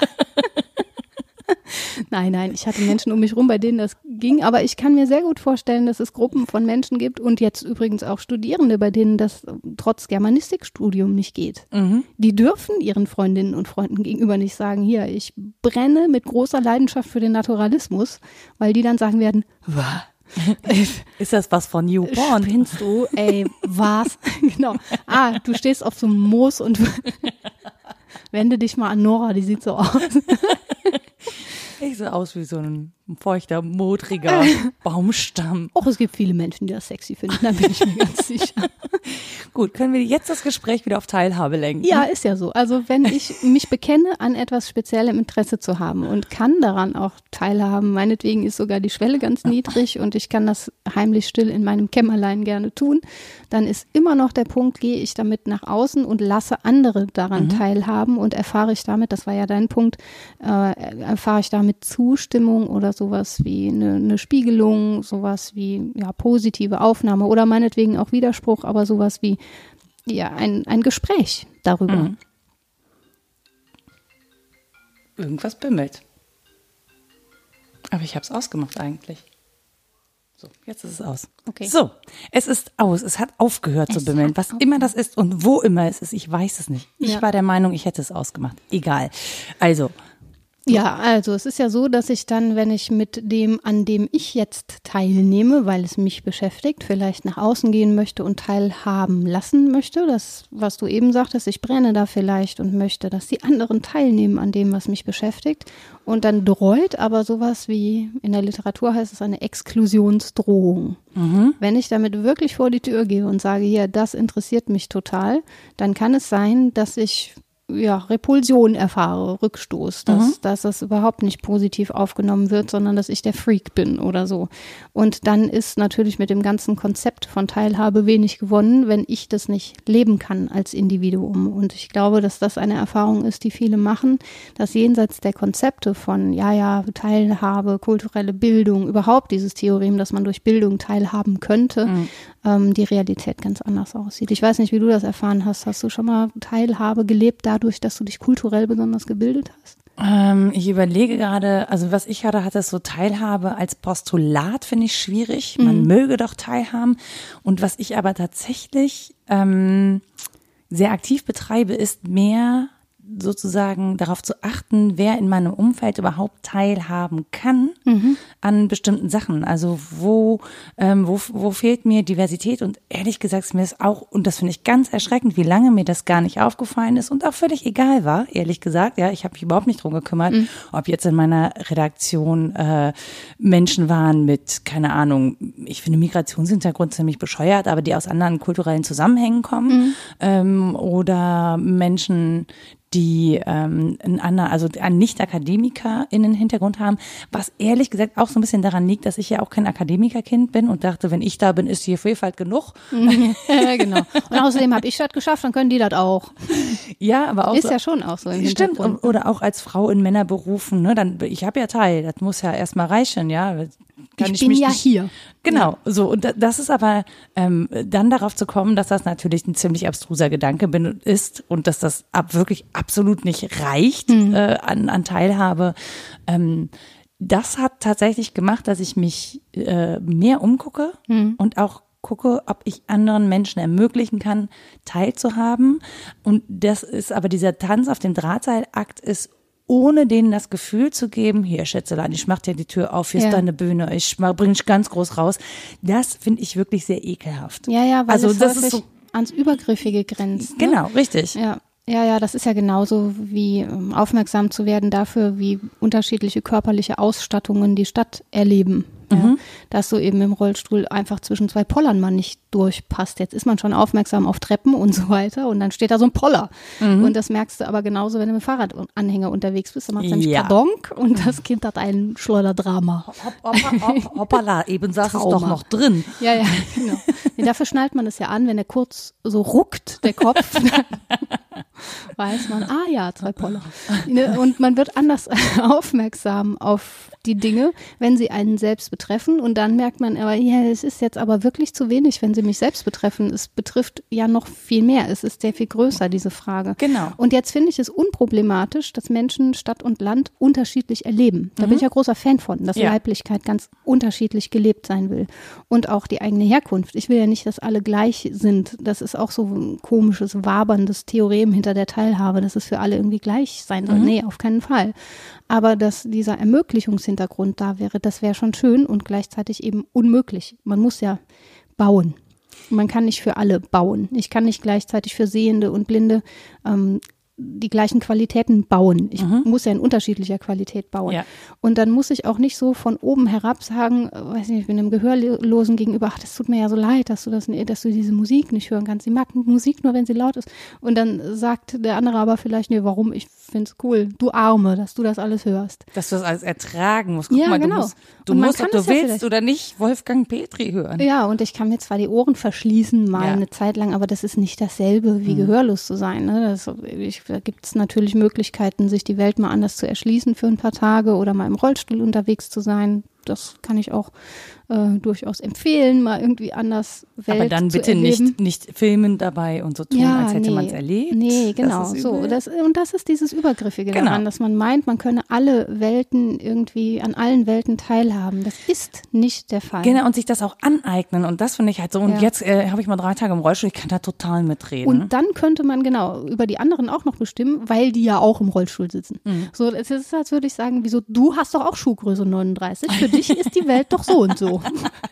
Nein, nein, ich hatte Menschen um mich rum, bei denen das ging. Aber ich kann mir sehr gut vorstellen, dass es Gruppen von Menschen gibt und jetzt übrigens auch Studierende, bei denen das trotz Germanistikstudium nicht geht. Mhm. Die dürfen ihren Freundinnen und Freunden gegenüber nicht sagen, hier, ich brenne mit großer Leidenschaft für den Naturalismus, weil die dann sagen werden, was? Ist das was von Newborn? Spinnst du? Ey, was? Genau. Ah, du stehst auf so einem Moos und wende dich mal an Nora, die sieht so aus. Ich sehe aus wie so ein feuchter, modriger Baumstamm. Och, es gibt viele Menschen, die das sexy finden, da bin ich mir ganz sicher. Gut, können wir jetzt das Gespräch wieder auf Teilhabe lenken? Ja, ist ja so. Also wenn ich mich bekenne, an etwas speziellem Interesse zu haben und kann daran auch teilhaben, meinetwegen ist sogar die Schwelle ganz niedrig und ich kann das heimlich still in meinem Kämmerlein gerne tun, dann ist immer noch der Punkt, gehe ich damit nach außen und lasse andere daran mhm. teilhaben und erfahre ich damit, das war ja dein Punkt, äh, erfahre ich damit Zustimmung oder sowas wie eine, eine Spiegelung, sowas wie ja positive Aufnahme oder meinetwegen auch Widerspruch, aber sowas wie ja ein, ein Gespräch darüber. Mhm. Irgendwas bimmelt. Aber ich habe es ausgemacht eigentlich. So, jetzt ist es aus. Okay. So, es ist aus. Es hat aufgehört es zu bimmeln. Was aufgehört. Immer das ist und wo immer es ist, ich weiß es nicht. Ich ja. war der Meinung, ich hätte es ausgemacht. Egal. Also, ja, also es ist ja so, dass ich dann, wenn ich mit dem, an dem ich jetzt teilnehme, weil es mich beschäftigt, vielleicht nach außen gehen möchte und teilhaben lassen möchte, das, was du eben sagtest, ich brenne da vielleicht und möchte, dass die anderen teilnehmen an dem, was mich beschäftigt. Und dann droht aber sowas wie, in der Literatur heißt es eine Exklusionsdrohung. Mhm. Wenn ich damit wirklich vor die Tür gehe und sage, hier, das interessiert mich total, dann kann es sein, dass ich ja, Repulsion erfahre, Rückstoß, dass, mhm. dass das überhaupt nicht positiv aufgenommen wird, sondern dass ich der Freak bin oder so. Und dann ist natürlich mit dem ganzen Konzept von Teilhabe wenig gewonnen, wenn ich das nicht leben kann als Individuum. Und ich glaube, dass das eine Erfahrung ist, die viele machen, dass jenseits der Konzepte von, ja, ja, Teilhabe, kulturelle Bildung, überhaupt dieses Theorem, dass man durch Bildung teilhaben könnte, mhm. ähm, die Realität ganz anders aussieht. Ich weiß nicht, wie du das erfahren hast. Hast du schon mal Teilhabe gelebt, da dadurch, dass du dich kulturell besonders gebildet hast? Ähm, ich überlege gerade, also was ich gerade hatte, ist so Teilhabe als Postulat, finde ich schwierig. Man mhm. möge doch teilhaben. Und was ich aber tatsächlich ähm, sehr aktiv betreibe, ist mehr sozusagen darauf zu achten, wer in meinem Umfeld überhaupt teilhaben kann mhm. an bestimmten Sachen. Also wo, ähm, wo, wo fehlt mir Diversität? Und ehrlich gesagt ist mir das auch, und das finde ich ganz erschreckend, wie lange mir das gar nicht aufgefallen ist und auch völlig egal war, ehrlich gesagt. Ja, ich habe mich überhaupt nicht drum gekümmert, mhm. ob jetzt in meiner Redaktion äh, Menschen waren mit, keine Ahnung, ich finde Migrationshintergrund ziemlich bescheuert, aber die aus anderen kulturellen Zusammenhängen kommen mhm. ähm, oder Menschen, die ähm, ein anderer, also einen Nicht-AkademikerInnen-Hintergrund haben, was ehrlich gesagt auch so ein bisschen daran liegt, dass ich ja auch kein Akademikerkind bin und dachte, wenn ich da bin, ist hier Vielfalt genug. Ja, genau. Und außerdem habe ich das geschafft, dann können die das auch. Ja, aber auch ist so, ja schon auch so im Stimmt, oder auch als Frau in Männerberufen, ne, dann, ich habe ja Teil, das muss ja erstmal reichen, ja. Kann ich, ich bin ja nicht, hier. Genau, ja. so und das ist aber ähm, dann darauf zu kommen, dass das natürlich ein ziemlich abstruser Gedanke bin, ist und dass das ab, wirklich absolut nicht reicht mhm. äh, an, an Teilhabe. Ähm, das hat tatsächlich gemacht, dass ich mich äh, mehr umgucke mhm. und auch gucke, ob ich anderen Menschen ermöglichen kann, teilzuhaben. Und das ist aber dieser Tanz auf dem Drahtseilakt ist, ohne denen das Gefühl zu geben, hier Schätzelein, ich mach dir die Tür auf, hier ja. ist deine Bühne, ich bring dich ganz groß raus. Das finde ich wirklich sehr ekelhaft. Ja, ja, weil also, es das ist so ans Übergriffige grenzt. Genau, ne? richtig. Ja. Ja, ja, das ist ja genauso wie um, aufmerksam zu werden dafür, wie unterschiedliche körperliche Ausstattungen die Stadt erleben. Ja. Mhm. dass du eben im Rollstuhl einfach zwischen zwei Pollern mal nicht durchpasst. Jetzt ist man schon aufmerksam auf Treppen und so weiter und dann steht da so ein Poller. Mhm. Und das merkst du aber genauso, wenn du mit dem Fahrradanhänger unterwegs bist. Dann macht es nämlich Ja. Kadonk und das Kind hat ein Schleuderdrama. Hopp, hopp, hopp, hoppala, eben saß es Trauma. doch noch drin. Ja, ja, genau. Nee, dafür schnallt man es ja an, wenn er kurz so ruckt, der Kopf, dann weiß man, ah ja, zwei Poller. Ne, und man wird anders aufmerksam auf die Dinge, wenn sie einen selbst betreffen und dann merkt man, aber ja, es ist jetzt aber wirklich zu wenig, wenn sie mich selbst betreffen. Es betrifft ja noch viel mehr. Es ist sehr viel größer, diese Frage. Genau. Und jetzt finde ich es unproblematisch, dass Menschen Stadt und Land unterschiedlich erleben. Da mhm. bin ich ja großer Fan von, dass ja. Leiblichkeit ganz unterschiedlich gelebt sein will. Und auch die eigene Herkunft. Ich will ja nicht, dass alle gleich sind. Das ist auch so ein komisches, waberndes Theorem hinter der Teilhabe, dass es für alle irgendwie gleich sein soll. Mhm. Nee, auf keinen Fall. Aber dass dieser Ermöglichungshintergrund da wäre, das wäre schon schön und gleichzeitig eben unmöglich. Man muss ja bauen. Man kann nicht für alle bauen. Ich kann nicht gleichzeitig für Sehende und Blinde ähm, die gleichen Qualitäten bauen. Ich mhm. muss ja in unterschiedlicher Qualität bauen. Ja. Und dann muss ich auch nicht so von oben herab sagen, weiß nicht, ich bin einem Gehörlosen gegenüber, ach, das tut mir ja so leid, dass du das, dass du diese Musik nicht hören kannst. Sie mag Musik nur, wenn sie laut ist. Und dann sagt der andere aber vielleicht, nee, warum? Ich finde es cool. Du Arme, dass du das alles hörst. Dass du das alles ertragen musst. Guck ja, mal, genau. du musst, du musst ob du ja willst oder nicht, Wolfgang Petri hören. Ja, und ich kann mir zwar die Ohren verschließen, mal ja. eine Zeit lang, aber das ist nicht dasselbe, wie mhm. gehörlos zu sein. Ne? Das, ich, da gibt es natürlich Möglichkeiten, sich die Welt mal anders zu erschließen für ein paar Tage oder mal im Rollstuhl unterwegs zu sein. Das kann ich auch äh, durchaus empfehlen, mal irgendwie anders Welt zu erleben. Aber dann bitte nicht, nicht filmen dabei und so tun, ja, als hätte nee. man es erlebt. Nee, genau. Das so. Das, und das ist dieses Übergriffige genau. daran, dass man meint, man könne alle Welten irgendwie, an allen Welten teilhaben. Das ist nicht der Fall. Genau, und sich das auch aneignen. Und das finde ich halt so. Und ja. jetzt äh, habe ich mal drei Tage im Rollstuhl, ich kann da total mitreden. Und dann könnte man genau über die anderen auch noch bestimmen, weil die ja auch im Rollstuhl sitzen. Mhm. So, es ist, als würde ich sagen, wieso, du hast doch auch Schuhgröße neununddreißig. Für dich ist die Welt doch so und so.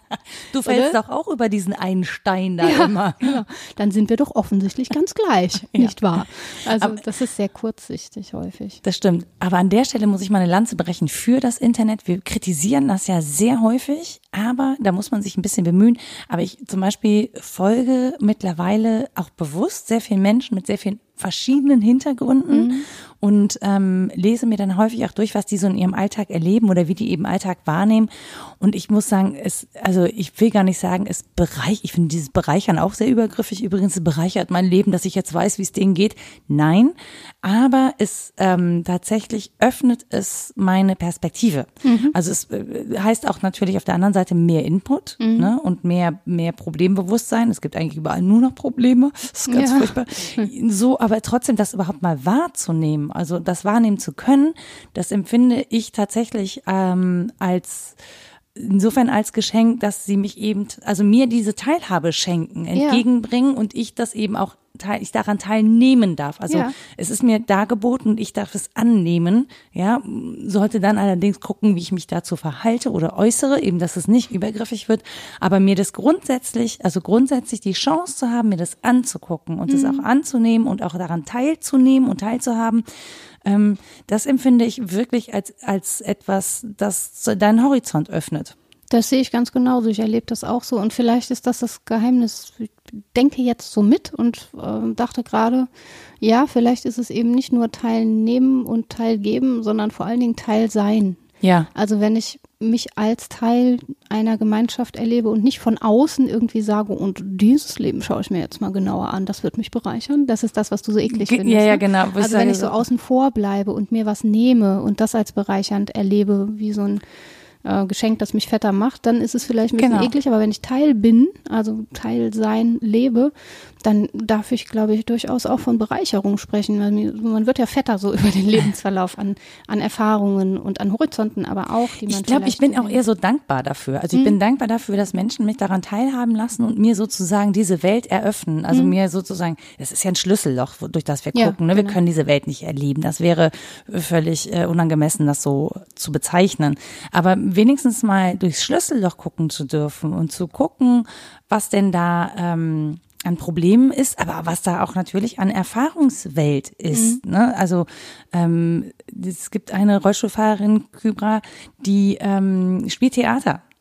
Du fällst Oder? doch auch über diesen einen Stein da ja, immer. Genau. Dann sind wir doch offensichtlich ganz gleich, ja. nicht wahr? Also aber das ist sehr kurzsichtig häufig. Das stimmt. Aber an der Stelle muss ich mal eine Lanze brechen für das Internet. Wir kritisieren das ja sehr häufig, aber da muss man sich ein bisschen bemühen. Aber ich zum Beispiel folge mittlerweile auch bewusst sehr vielen Menschen mit sehr vielen verschiedenen Hintergründen mhm. und ähm, lese mir dann häufig auch durch, was die so in ihrem Alltag erleben oder wie die eben Alltag wahrnehmen. Und ich muss sagen, es, also ich will gar nicht sagen, es bereichert, ich finde dieses Bereichern auch sehr übergriffig. Übrigens, es bereichert mein Leben, dass ich jetzt weiß, wie es denen geht. Nein, aber es ähm, tatsächlich öffnet es meine Perspektive. Mhm. Also es äh, heißt auch natürlich auf der anderen Seite mehr Input mhm. ne, und mehr mehr Problembewusstsein. Es gibt eigentlich überall nur noch Probleme. Das ist ganz ja. furchtbar. So, aber trotzdem das überhaupt mal wahrzunehmen, also das wahrnehmen zu können, das empfinde ich tatsächlich ähm, als insofern als Geschenk, dass sie mich eben, also mir diese Teilhabe schenken, entgegenbringen ja. und ich das eben auch teil, ich daran teilnehmen darf. Also ja. es ist mir dargeboten und ich darf es annehmen. Ja, sollte dann allerdings gucken, wie ich mich dazu verhalte oder äußere, eben, dass es nicht übergriffig wird. Aber mir das grundsätzlich, also grundsätzlich die Chance zu haben, mir das anzugucken und es mhm. auch anzunehmen und auch daran teilzunehmen und teilzuhaben, ähm, das empfinde ich wirklich als als etwas, das deinen Horizont öffnet. Das sehe ich ganz genauso. Ich erlebe das auch so. Und vielleicht ist das das Geheimnis. Ich denke jetzt so mit und äh, dachte gerade, ja, vielleicht ist es eben nicht nur teilnehmen und teilgeben, sondern vor allen Dingen Teil sein. Ja. Also wenn ich mich als Teil einer Gemeinschaft erlebe und nicht von außen irgendwie sage, und dieses Leben schaue ich mir jetzt mal genauer an, das wird mich bereichern. Das ist das, was du so eklig Ge- findest. Ja, ja, ne? genau. Also wenn ich so außen vor bleibe und mir was nehme und das als bereichernd erlebe, wie so ein äh, Geschenk, das mich fetter macht, dann ist es vielleicht ein bisschen genau. eklig, aber wenn ich Teil bin, also Teil sein lebe, dann darf ich, glaube ich, durchaus auch von Bereicherung sprechen. Man wird ja fetter so über den Lebensverlauf an, an Erfahrungen und an Horizonten, aber auch, die man Ich glaube, ich bin auch eher so dankbar dafür. Also ich hm. bin dankbar dafür, dass Menschen mich daran teilhaben lassen und mir sozusagen diese Welt eröffnen. Also hm. mir sozusagen, es ist ja ein Schlüsselloch, durch das wir ja, gucken. Ne? Wir genau. können diese Welt nicht erleben. Das wäre völlig äh, unangemessen, das so zu bezeichnen. Aber wenigstens mal durchs Schlüsselloch gucken zu dürfen und zu gucken, was denn da ähm, an Problemen ist, aber was da auch natürlich an Erfahrungswelt ist. Mhm. Ne? Also ähm, es gibt eine Rollstuhlfahrerin, Kybra, die ähm, spielt Theater.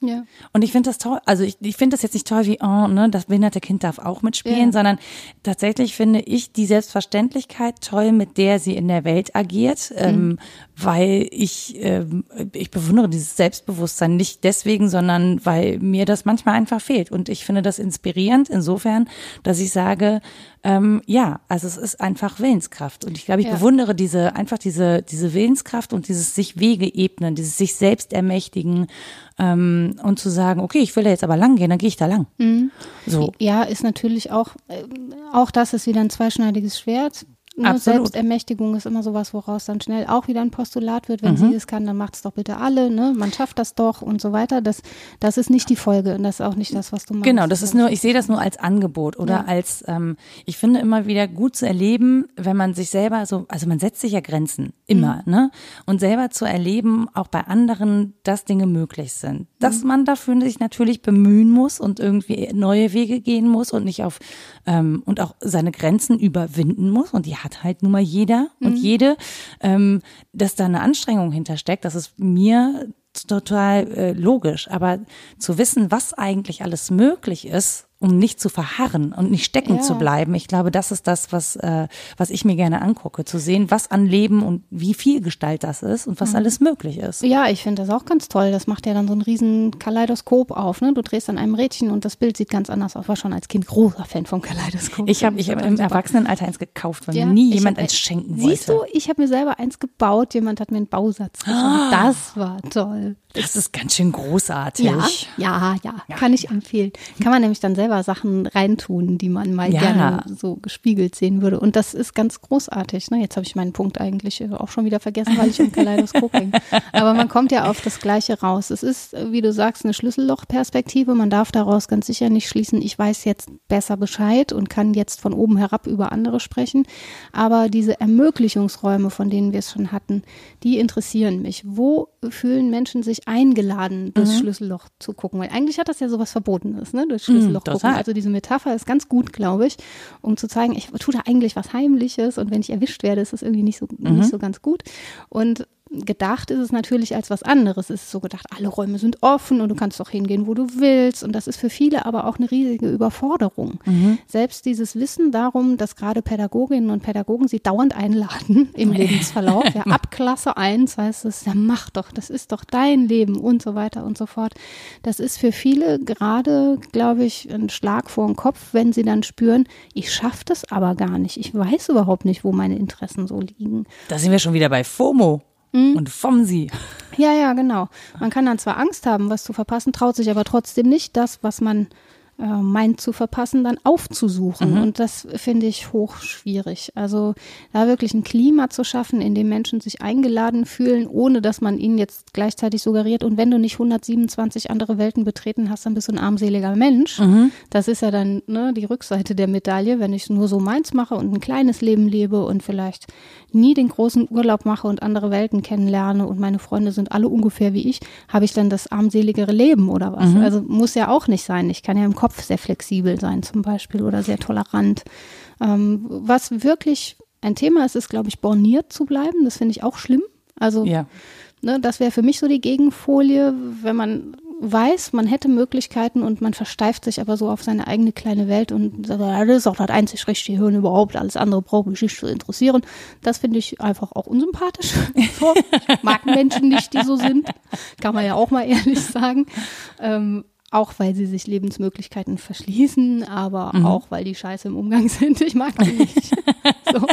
Ja. Und ich finde das toll, also ich, ich finde das jetzt nicht toll wie, oh, ne, das behinderte Kind darf auch mitspielen, Ja. sondern tatsächlich finde ich die Selbstverständlichkeit toll, mit der sie in der Welt agiert, mhm. ähm, weil ich, ähm, ich bewundere dieses Selbstbewusstsein nicht deswegen, sondern weil mir das manchmal einfach fehlt. Und ich finde das inspirierend insofern, dass ich sage, ähm, ja, also es ist einfach Willenskraft. Und ich glaube, ich Ja. bewundere diese, einfach diese, diese Willenskraft und dieses sich Wege ebnen, dieses sich selbst ermächtigen, ähm, und zu sagen, okay, ich will da jetzt aber lang gehen, dann gehe ich da lang. Mhm. So. Ja, ist natürlich auch, äh, auch das ist wieder ein zweischneidiges Schwert. Ne? Absolut. Selbstermächtigung ist immer sowas, woraus dann schnell auch wieder ein Postulat wird. Wenn Mhm. sie es kann, dann macht es doch bitte alle, ne? Man schafft das doch und so weiter. Das, das ist nicht die Folge und das ist auch nicht das, was du meinst. Genau, das ist nur, ich sehe das nur als Angebot oder Ja. als, ähm, ich finde immer wieder gut zu erleben, wenn man sich selber so, also man setzt sich ja Grenzen, immer, mhm. ne? Und selber zu erleben, auch bei anderen, dass Dinge möglich sind. Dass mhm. man dafür sich natürlich bemühen muss und irgendwie neue Wege gehen muss und nicht auf, ähm, und auch seine Grenzen überwinden muss und die hat halt nun mal jeder mhm. und jede, ähm, dass da eine Anstrengung hintersteckt, das ist mir total äh, logisch, aber zu wissen, was eigentlich alles möglich ist, um nicht zu verharren und nicht stecken Ja. zu bleiben. Ich glaube, das ist das, was äh, was ich mir gerne angucke, zu sehen, was an Leben und wie viel Gestalt das ist und was mhm. alles möglich ist. Ja, ich finde das auch ganz toll. Das macht ja dann so ein riesen Kaleidoskop auf. Ne? Du drehst an einem Rädchen und das Bild sieht ganz anders aus. Ich war schon als Kind großer Fan vom Kaleidoskop. Ich habe ich hab im Erwachsenenalter eins gekauft, weil ja, mir nie jemand hab, eins schenken wollte. Siehst du, ich habe mir selber eins gebaut. Jemand hat mir einen Bausatz geschenkt. Das war toll. Das ist ganz schön großartig. Ja, ja, ja, ja, kann ich empfehlen. Kann man nämlich dann selber Sachen reintun, die man mal ja. gerne so gespiegelt sehen würde. Und das ist ganz großartig. Ne? Jetzt habe ich meinen Punkt eigentlich auch schon wieder vergessen, weil ich im Kaleidoskop hänge. Aber man kommt ja auf das Gleiche raus. Es ist, wie du sagst, eine Schlüssellochperspektive. Man darf daraus ganz sicher nicht schließen, ich weiß jetzt besser Bescheid und kann jetzt von oben herab über andere sprechen. Aber diese Ermöglichungsräume, von denen wir es schon hatten, die interessieren mich. Wo fühlen Menschen sich eingeladen, durchs mhm. Schlüsselloch zu gucken? Weil eigentlich hat das ja sowas Verbotenes, ne? Durchs Schlüsselloch mhm, gucken. Also diese Metapher ist ganz gut, glaube ich, um zu zeigen, ich tue da eigentlich was Heimliches und wenn ich erwischt werde, ist das irgendwie nicht so, mhm. nicht so ganz gut. Und gedacht ist es natürlich als was anderes. Es ist so gedacht, alle Räume sind offen und du kannst doch hingehen, wo du willst. Und das ist für viele aber auch eine riesige Überforderung. Mhm. Selbst dieses Wissen darum, dass gerade Pädagoginnen und Pädagogen sie dauernd einladen im Lebensverlauf. Ja, ab Klasse eins heißt es, ja mach doch, das ist doch dein Leben und so weiter und so fort. Das ist für viele gerade, glaube ich, ein Schlag vor den Kopf, wenn sie dann spüren, ich schaffe das aber gar nicht. Ich weiß überhaupt nicht, wo meine Interessen so liegen. Da sind wir schon wieder bei FOMO. Und vom Sie. Ja, ja, genau. Man kann dann zwar Angst haben, was zu verpassen, traut sich aber trotzdem nicht, das, was man äh, meint zu verpassen, dann aufzusuchen. Mhm. Und das finde ich hoch schwierig. Also da wirklich ein Klima zu schaffen, in dem Menschen sich eingeladen fühlen, ohne dass man ihnen jetzt gleichzeitig suggeriert, und wenn du nicht hundertsiebenundzwanzig andere Welten betreten hast, dann bist du ein armseliger Mensch. Mhm. Das ist ja dann ne, die Rückseite der Medaille. Wenn ich nur so meins mache und ein kleines Leben lebe und vielleicht nie den großen Urlaub mache und andere Welten kennenlerne und meine Freunde sind alle ungefähr wie ich, habe ich dann das armseligere Leben oder was? Mhm. Also muss ja auch nicht sein. Ich kann ja im Kopf sehr flexibel sein zum Beispiel oder sehr tolerant. Ähm, was wirklich ein Thema ist, ist, glaube ich, borniert zu bleiben. Das finde ich auch schlimm. Also ja. ne, das wäre für mich so die Gegenfolie, wenn man weiß, man hätte Möglichkeiten und man versteift sich aber so auf seine eigene kleine Welt und sagt, das ist auch das einzig richtige Hirn überhaupt, alles andere braucht mich nicht zu interessieren. Das finde ich einfach auch unsympathisch. So, ich mag Menschen nicht, die so sind. Kann man ja auch mal ehrlich sagen. Ähm, auch weil sie sich Lebensmöglichkeiten verschließen, aber mhm. auch weil die scheiße im Umgang sind. Ich mag die nicht. So.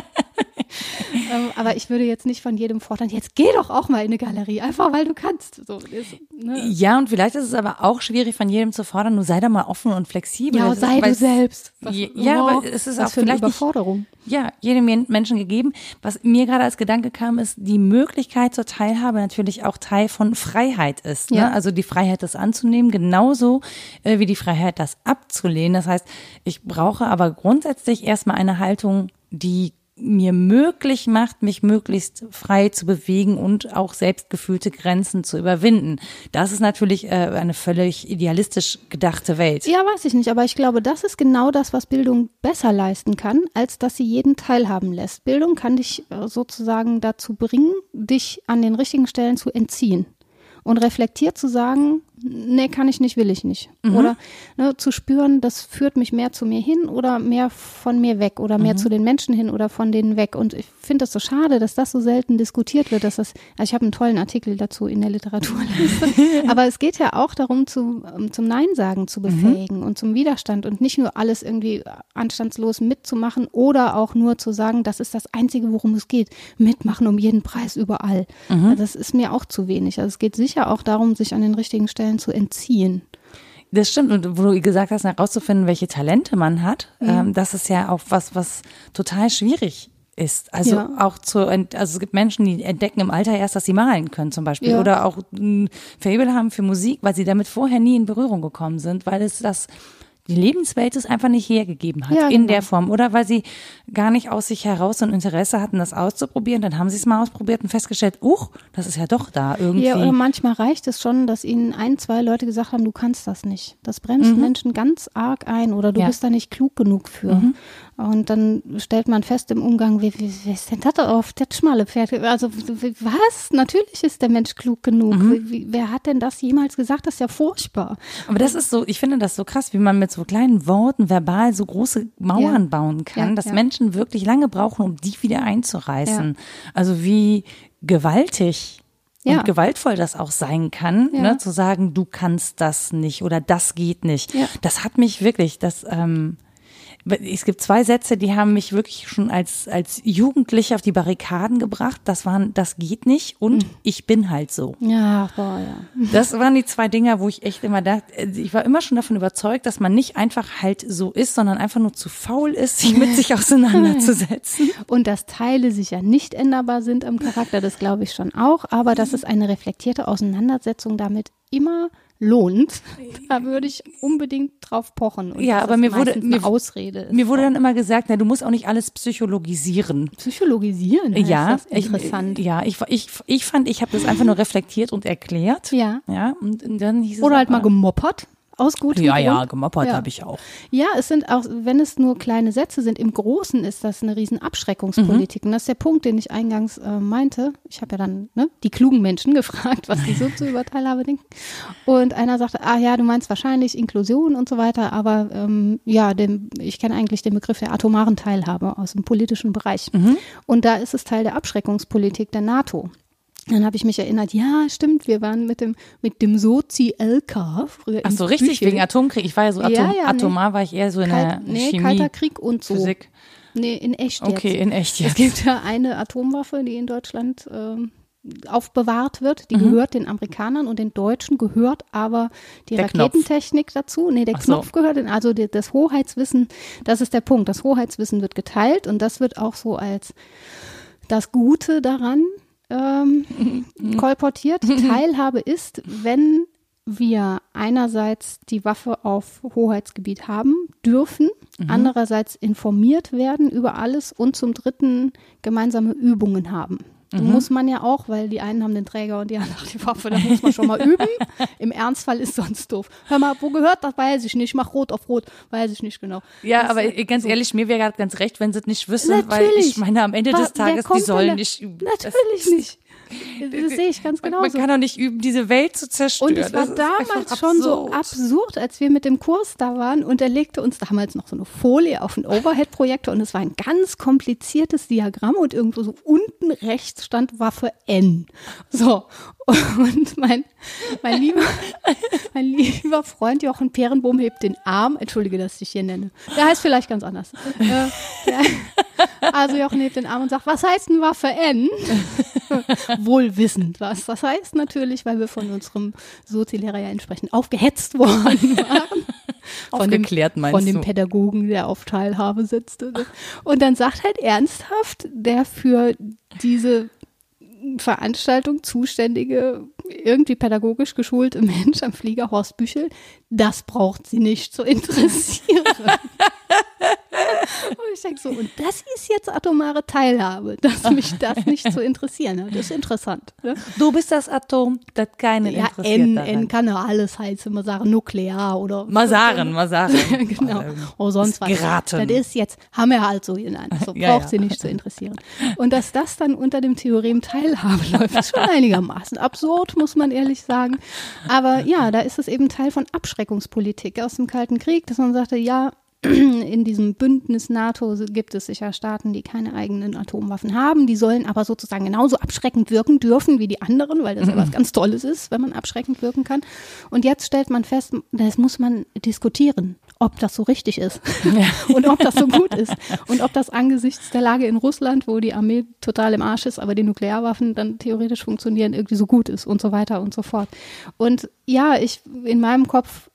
ähm, aber ich würde jetzt nicht von jedem fordern, jetzt geh doch auch mal in eine Galerie, einfach weil du kannst. So, ist, ne? Ja, und vielleicht ist es aber auch schwierig von jedem zu fordern, nur sei da mal offen und flexibel. Ja, sei ist, du selbst. Was, ja, ja, aber es ist auch für vielleicht eine Überforderung. Nicht, ja, jedem Menschen gegeben. Was mir gerade als Gedanke kam, ist, die Möglichkeit zur Teilhabe natürlich auch Teil von Freiheit ist. Ne? Ja. Also die Freiheit, das anzunehmen, genauso äh, wie die Freiheit, das abzulehnen. Das heißt, ich brauche aber grundsätzlich erstmal eine Haltung, die mir möglich macht, mich möglichst frei zu bewegen und auch selbstgefühlte Grenzen zu überwinden. Das ist natürlich äh, eine völlig idealistisch gedachte Welt. Ja, weiß ich nicht, aber ich glaube, das ist genau das, was Bildung besser leisten kann, als dass sie jeden teilhaben lässt. Bildung kann dich äh, sozusagen dazu bringen, dich an den richtigen Stellen zu entziehen und reflektiert zu sagen, nee, kann ich nicht, will ich nicht. Mhm. Oder ne, zu spüren, das führt mich mehr zu mir hin oder mehr von mir weg oder mehr mhm. zu den Menschen hin oder von denen weg. Und ich finde das so schade, dass das so selten diskutiert wird. Dass das, also ich habe einen tollen Artikel dazu in der Literaturliste. Aber es geht ja auch darum, zu, zum Nein sagen zu befähigen mhm. und zum Widerstand und nicht nur alles irgendwie anstandslos mitzumachen oder auch nur zu sagen, das ist das Einzige, worum es geht. Mitmachen um jeden Preis überall. Mhm. Also das ist mir auch zu wenig. Also es geht sicher auch darum, sich an den richtigen Stellen zu entziehen. Das stimmt. Und wo du gesagt hast, herauszufinden, welche Talente man hat, mhm. ähm, das ist ja auch was, was total schwierig ist. Also ja. auch zu, also es gibt Menschen, die entdecken im Alter erst, dass sie malen können zum Beispiel. Ja. Oder auch ein Faible haben für Musik, weil sie damit vorher nie in Berührung gekommen sind, weil es das die Lebenswelt es einfach nicht hergegeben hat, ja, in genau. der Form. Oder weil sie gar nicht aus sich heraus ein Interesse hatten, das auszuprobieren. Dann haben sie es mal ausprobiert und festgestellt, uch, das ist ja doch da irgendwie. Ja, oder manchmal reicht es schon, dass ihnen ein, zwei Leute gesagt haben, du kannst das nicht. Das bremst mhm. Menschen ganz arg ein oder du ja. bist da nicht klug genug für. Mhm. Und dann stellt man fest im Umgang, wie, wie, wie ist denn das auf das schmale Pferd? Also was? Natürlich ist der Mensch klug genug. Mhm. Wie, wie, wer hat denn das jemals gesagt? Das ist ja furchtbar. Aber das ist so, ich finde das so krass, wie man mit so kleinen Worten verbal so große Mauern ja. bauen kann, ja, dass ja. Menschen wirklich lange brauchen, um die wieder einzureißen. Ja. Also wie gewaltig ja. und gewaltvoll das auch sein kann, ja. ne, zu sagen, du kannst das nicht oder das geht nicht. Ja. Das hat mich wirklich, das ähm, es gibt zwei Sätze, die haben mich wirklich schon als als Jugendliche auf die Barrikaden gebracht. Das waren, das geht nicht und ich bin halt so. Ja, boah, ja. Das waren die zwei Dinger, wo ich echt immer dachte, ich war immer schon davon überzeugt, dass man nicht einfach halt so ist, sondern einfach nur zu faul ist, sich mit sich auseinanderzusetzen. Und dass Teile sicher nicht änderbar sind am Charakter, das glaube ich schon auch, aber dass es eine reflektierte Auseinandersetzung damit immer lohnt, da würde ich unbedingt drauf pochen. Und ja, aber mir wurde mir, Ausrede ist mir wurde dann immer gesagt, na, du musst auch nicht alles psychologisieren. Psychologisieren? Ja, das interessant. Ich, ja, ich, ich, ich fand, ich habe das einfach nur reflektiert und erklärt. Ja. Ja, und, und dann hieß es oder halt mal gemoppert. Aus gutem ja, Grund. ja, gemoppert ja. habe ich auch. Ja, es sind auch, wenn es nur kleine Sätze sind, im Großen ist das eine riesen Abschreckungspolitik. Mhm. Und das ist der Punkt, den ich eingangs äh, meinte. Ich habe ja dann ne, die klugen Menschen gefragt, was die so zu über Teilhabe denken. Und einer sagte, ah ja, du meinst wahrscheinlich Inklusion und so weiter, aber ähm, ja, dem, ich kenne eigentlich den Begriff der atomaren Teilhabe aus dem politischen Bereich. Mhm. Und da ist es Teil der Abschreckungspolitik der NATO. Dann habe ich mich erinnert, ja, stimmt, wir waren mit dem mit dem Sozi-L K früher. Ach so, richtig, Küche. Wegen Atomkrieg. Ich war ja so Atom, ja, ja, atomar, nee. war ich eher so in Kalt, der nee, Chemie. Kalter Krieg und so. Physik. Nee, in echt jetzt. Okay, in echt jetzt. Es gibt ja eine Atomwaffe, die in Deutschland ähm, aufbewahrt wird. Die mhm. gehört den Amerikanern und den Deutschen gehört aber die der Raketentechnik Knopf. dazu. Nee, der Ach Knopf so. gehört, in, also die, das Hoheitswissen, das ist der Punkt. Das Hoheitswissen wird geteilt und das wird auch so als das Gute daran ähm, mhm. kolportiert. Teilhabe ist, wenn wir einerseits die Waffe auf Hoheitsgebiet haben dürfen, mhm. andererseits informiert werden über alles und zum Dritten gemeinsame Übungen haben. Mhm. Muss man ja auch, weil die einen haben den Träger und die anderen die Waffe, da muss man schon mal üben. Im Ernstfall ist sonst doof. Hör mal, wo gehört das? Weiß ich nicht. Mach rot auf rot, weiß ich nicht genau. Ja, das aber ganz so. ehrlich, mir wäre gerade ganz recht, wenn sie es nicht wissen, natürlich. Weil ich meine, am Ende des Tages, die sollen nicht üben. Natürlich nicht. Das sehe ich ganz genau. Man kann doch nicht üben, diese Welt zu zerstören. Und es war damals schon so absurd, als wir mit dem Kurs da waren und er legte uns damals noch so eine Folie auf den Overhead-Projektor und es war ein ganz kompliziertes Diagramm und irgendwo so unten rechts stand Waffe N. So. Und mein, mein, lieber, mein lieber Freund Jochen Perenbohm hebt den Arm. Entschuldige, dass ich dich hier nenne. Der heißt vielleicht ganz anders. Äh, der, also Jochen hebt den Arm und sagt, was heißt denn Waffe N? Wohl wissend, was das heißt natürlich, weil wir von unserem Sozi-Lehrer ja entsprechend aufgehetzt worden waren. Von Aufgeklärt, dem, meinst von dem du? Pädagogen, der auf Teilhabe setzte. Und dann sagt halt ernsthaft der für diese Veranstaltung zuständige, irgendwie pädagogisch geschulte Mensch am Flieger, Horst Büchel, das braucht sie nicht zu interessieren. Und ich denke so, und das ist jetzt atomare Teilhabe, dass mich das nicht so interessiert. Ne? Das ist interessant. Ne? Du bist das Atom, das keinen ja, interessiert N, daran. N kann ja alles heißen, mal sagen, nuklear oder. Mal sagen, mal sagen. Genau. Oder sonst was. Geraten. Das ist jetzt, haben wir halt so genannt. So Ja, braucht ja. sie nicht zu interessieren. Und dass das dann unter dem Theorem Teilhabe läuft, ist schon einigermaßen absurd, muss man ehrlich sagen. Aber ja, da ist es eben Teil von Abschreckungspolitik aus dem Kalten Krieg, dass man sagte, ja, in diesem Bündnis NATO gibt es sicher Staaten, die keine eigenen Atomwaffen haben. Die sollen aber sozusagen genauso abschreckend wirken dürfen wie die anderen, weil das ja was ganz Tolles ist, wenn man abschreckend wirken kann. Und jetzt stellt man fest, das muss man diskutieren, ob das so richtig ist und ob das so gut ist und ob das angesichts der Lage in Russland, wo die Armee total im Arsch ist, aber die Nuklearwaffen dann theoretisch funktionieren, irgendwie so gut ist und so weiter und so fort. Und ja, ich in meinem Kopf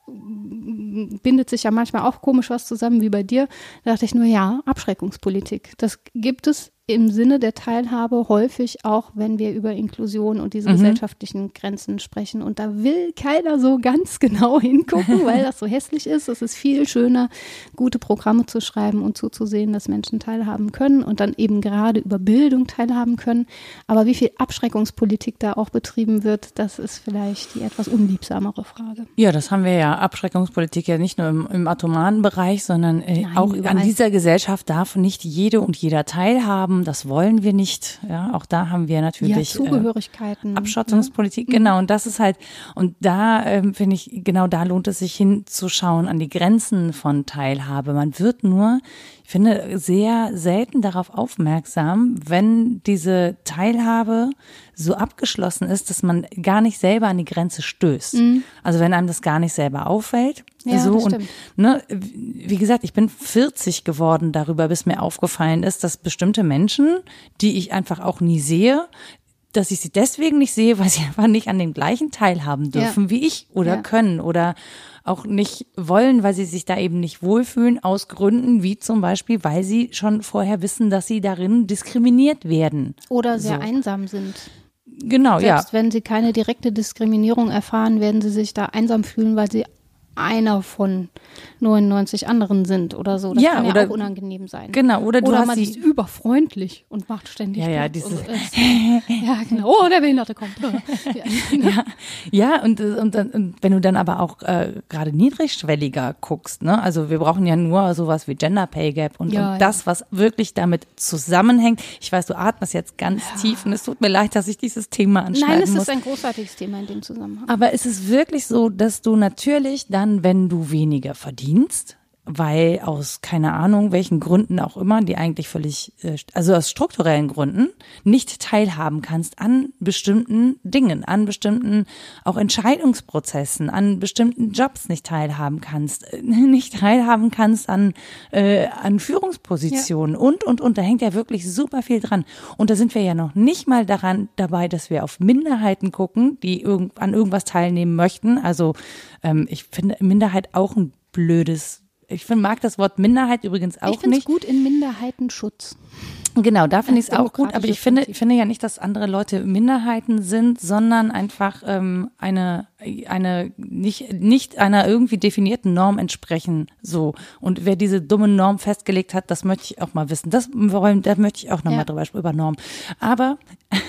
bindet sich ja manchmal auch komisch was zusammen wie bei dir. Da dachte ich nur, ja, Abschreckungspolitik. Das gibt es im Sinne der Teilhabe häufig auch, wenn wir über Inklusion und diese mhm. gesellschaftlichen Grenzen sprechen. Und da will keiner so ganz genau hingucken, weil das so hässlich ist. Es ist viel schöner, gute Programme zu schreiben und zuzusehen, dass Menschen teilhaben können und dann eben gerade über Bildung teilhaben können. Aber wie viel Abschreckungspolitik da auch betrieben wird, das ist vielleicht die etwas unliebsamere Frage. Ja, das haben wir ja, Abschreckungspolitik ja nicht nur im, im atomaren Bereich, sondern äh, Nein, auch überall. An dieser Gesellschaft darf nicht jede und jeder teilhaben. Das wollen wir nicht. Ja, auch da haben wir natürlich ja, Zugehörigkeiten. Äh, Abschottungspolitik, ja. Genau. Und das ist halt, und da ähm, finde ich, genau da lohnt es sich hinzuschauen an die Grenzen von Teilhabe. Man wird nur, ich finde, sehr selten darauf aufmerksam, wenn diese Teilhabe so abgeschlossen ist, dass man gar nicht selber an die Grenze stößt. Mhm. Also wenn einem das gar nicht selber auffällt. Ja, so das und stimmt. ne, wie gesagt, ich bin vierzig geworden darüber, bis mir aufgefallen ist, dass bestimmte Menschen, die ich einfach auch nie sehe, dass ich sie deswegen nicht sehe, weil sie einfach nicht an dem gleichen teilhaben dürfen ja. wie ich oder ja. können oder auch nicht wollen, weil sie sich da eben nicht wohlfühlen, aus Gründen wie zum Beispiel, weil sie schon vorher wissen, dass sie darin diskriminiert werden. Oder sehr so. einsam sind. Genau, Selbst ja. Selbst wenn sie keine direkte Diskriminierung erfahren, werden sie sich da einsam fühlen, weil sie einer von neunundneunzig anderen sind oder so. Das ja, kann ja oder, auch unangenehm sein. Genau, oder du oder hast man die, ist überfreundlich und macht ständig ja, ja, Platz dieses und, äh, ja, genau. Oh, der Behinderte kommt. Ja, genau. ja, ja und, und, und wenn du dann aber auch äh, gerade niedrigschwelliger guckst, ne, also wir brauchen ja nur sowas wie Gender Pay Gap und, ja, und das, ja. was wirklich damit zusammenhängt. Ich weiß, du atmest jetzt ganz ja. tief und es tut mir leid, dass ich dieses Thema anschneiden muss. Nein, es ist ein großartiges Thema in dem Zusammenhang. Aber es ist wirklich so, dass du natürlich dann, wenn du weniger verdienst, weil aus, keine Ahnung, welchen Gründen auch immer, die eigentlich völlig, also aus strukturellen Gründen, nicht teilhaben kannst an bestimmten Dingen, an bestimmten auch Entscheidungsprozessen, an bestimmten Jobs nicht teilhaben kannst, nicht teilhaben kannst an, äh, an Führungspositionen ja. und, und, und. Da hängt ja wirklich super viel dran. Und da sind wir ja noch nicht mal daran dabei, dass wir auf Minderheiten gucken, die irgend, an irgendwas teilnehmen möchten. Also ähm, ich finde Minderheit auch ein blödes Ich find, mag das Wort Minderheit übrigens auch nicht. Ich finde es gut in Minderheitenschutz. Genau, da finde ich es auch gut, aber ich finde, ich finde ja nicht, dass andere Leute Minderheiten sind, sondern einfach ähm, eine eine nicht nicht einer irgendwie definierten Norm entsprechen. So, und wer diese dumme Norm festgelegt hat, das möchte ich auch mal wissen. Das wollen, da möchte ich auch nochmal ja. drüber sprechen, über Norm. Aber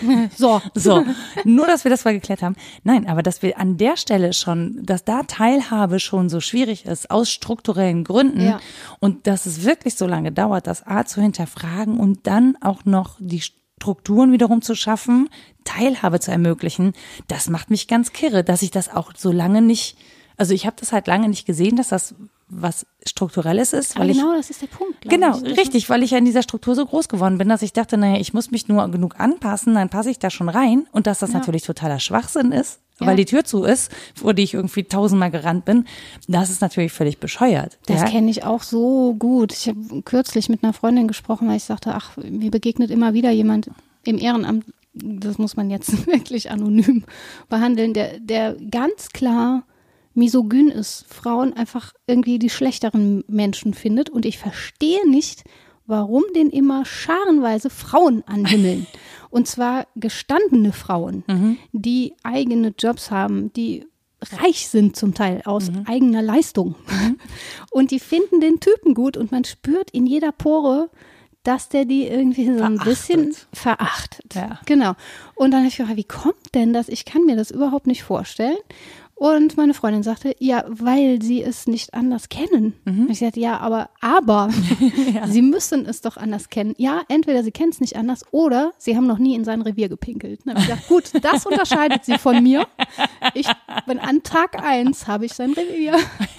so, so, nur dass wir das mal geklärt haben. Nein, aber dass wir an der Stelle schon, dass da Teilhabe schon so schwierig ist aus strukturellen Gründen ja. und dass es wirklich so lange dauert, das A zu hinterfragen und dann auch noch die Strukturen wiederum zu schaffen, Teilhabe zu ermöglichen, das macht mich ganz kirre, dass ich das auch so lange nicht, also ich habe das halt lange nicht gesehen, dass das was Strukturelles ist. Weil Aber genau, ich, das ist der Punkt. Genau, ich. richtig, weil ich ja in dieser Struktur so groß geworden bin, dass ich dachte, naja, ich muss mich nur genug anpassen, dann passe ich da schon rein und dass das ja. natürlich totaler Schwachsinn ist, ja. weil die Tür zu ist, vor die ich irgendwie tausendmal gerannt bin, das ist natürlich völlig bescheuert. Das ja? kenne ich auch so gut. Ich habe kürzlich mit einer Freundin gesprochen, weil ich sagte, ach, mir begegnet immer wieder jemand im Ehrenamt, das muss man jetzt wirklich anonym behandeln, der, der ganz klar misogyn ist, Frauen einfach irgendwie die schlechteren Menschen findet und ich verstehe nicht, warum den immer scharenweise Frauen anhimmeln. Und zwar gestandene Frauen, mhm. die eigene Jobs haben, die reich sind zum Teil aus Mhm. eigener Leistung. Mhm. Und die finden den Typen gut und man spürt in jeder Pore, dass der die irgendwie so ein Verachtet. bisschen verachtet. Ja. Genau. Und dann habe ich gefragt, wie kommt denn das? Ich kann mir das überhaupt nicht vorstellen. Und meine Freundin sagte, ja, weil sie es nicht anders kennen. Mhm. Ich sagte, ja, aber, aber, Ja. sie müssen es doch anders kennen. Ja, entweder sie kennen es nicht anders oder sie haben noch nie in sein Revier gepinkelt. Dann habe ich gesagt, gut, das unterscheidet sie von mir. Ich bin an Tag eins, habe ich sein Revier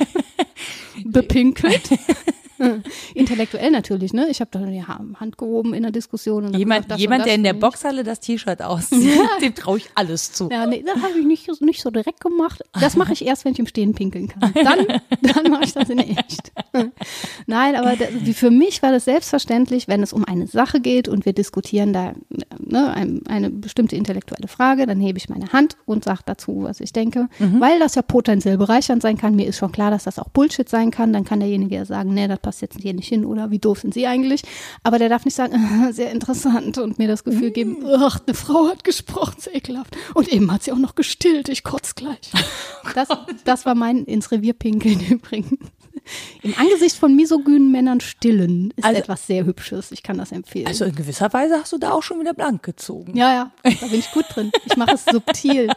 bepinkelt. Intellektuell natürlich, ne? Ich habe da die Hand gehoben in der Diskussion. Und hab Jemand, gesagt, das jemand und der das in der nicht. Boxhalle das T-Shirt auszieht, dem traue ich alles zu. Ja, nee, das habe ich nicht, nicht so direkt gemacht. Das mache ich erst, wenn ich im Stehen pinkeln kann. Dann, dann mache ich das in echt. Nein, aber das, wie für mich war das selbstverständlich, wenn es um eine Sache geht und wir diskutieren da ne, ein, eine bestimmte intellektuelle Frage, dann hebe ich meine Hand und sage dazu, was ich denke. Mhm. Weil das ja potenziell bereichernd sein kann. Mir ist schon klar, dass das auch Bullshit sein kann. Dann kann derjenige ja sagen, nee, das passt jetzt hier nicht hin oder wie doof sind Sie eigentlich? Aber der darf nicht sagen, äh, sehr interessant und mir das Gefühl geben, ach, eine Frau hat gesprochen, ist ekelhaft. Und eben hat sie auch noch gestillt, ich kotze gleich. Das, das war mein ins Revier pinkeln übrigens. Im Angesicht von misogynen Männern stillen ist Also- etwas sehr Hübsches. Ich kann das empfehlen. Also in gewisser Weise hast du da auch schon wieder blank gezogen. ja, ja, da bin ich gut drin. Ich mache es subtil.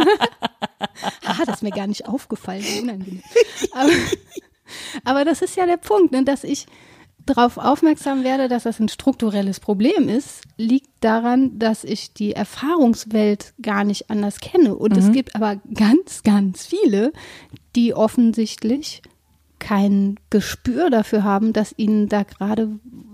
Ah, das ist mir gar nicht aufgefallen. Unangenehm. Aber, aber das ist ja der Punkt, ne, dass ich darauf aufmerksam werde, dass das ein strukturelles Problem ist, liegt daran, dass ich die Erfahrungswelt gar nicht anders kenne. Und Mhm. es gibt aber ganz, ganz viele, die offensichtlich kein Gespür dafür haben, dass ihnen da gerade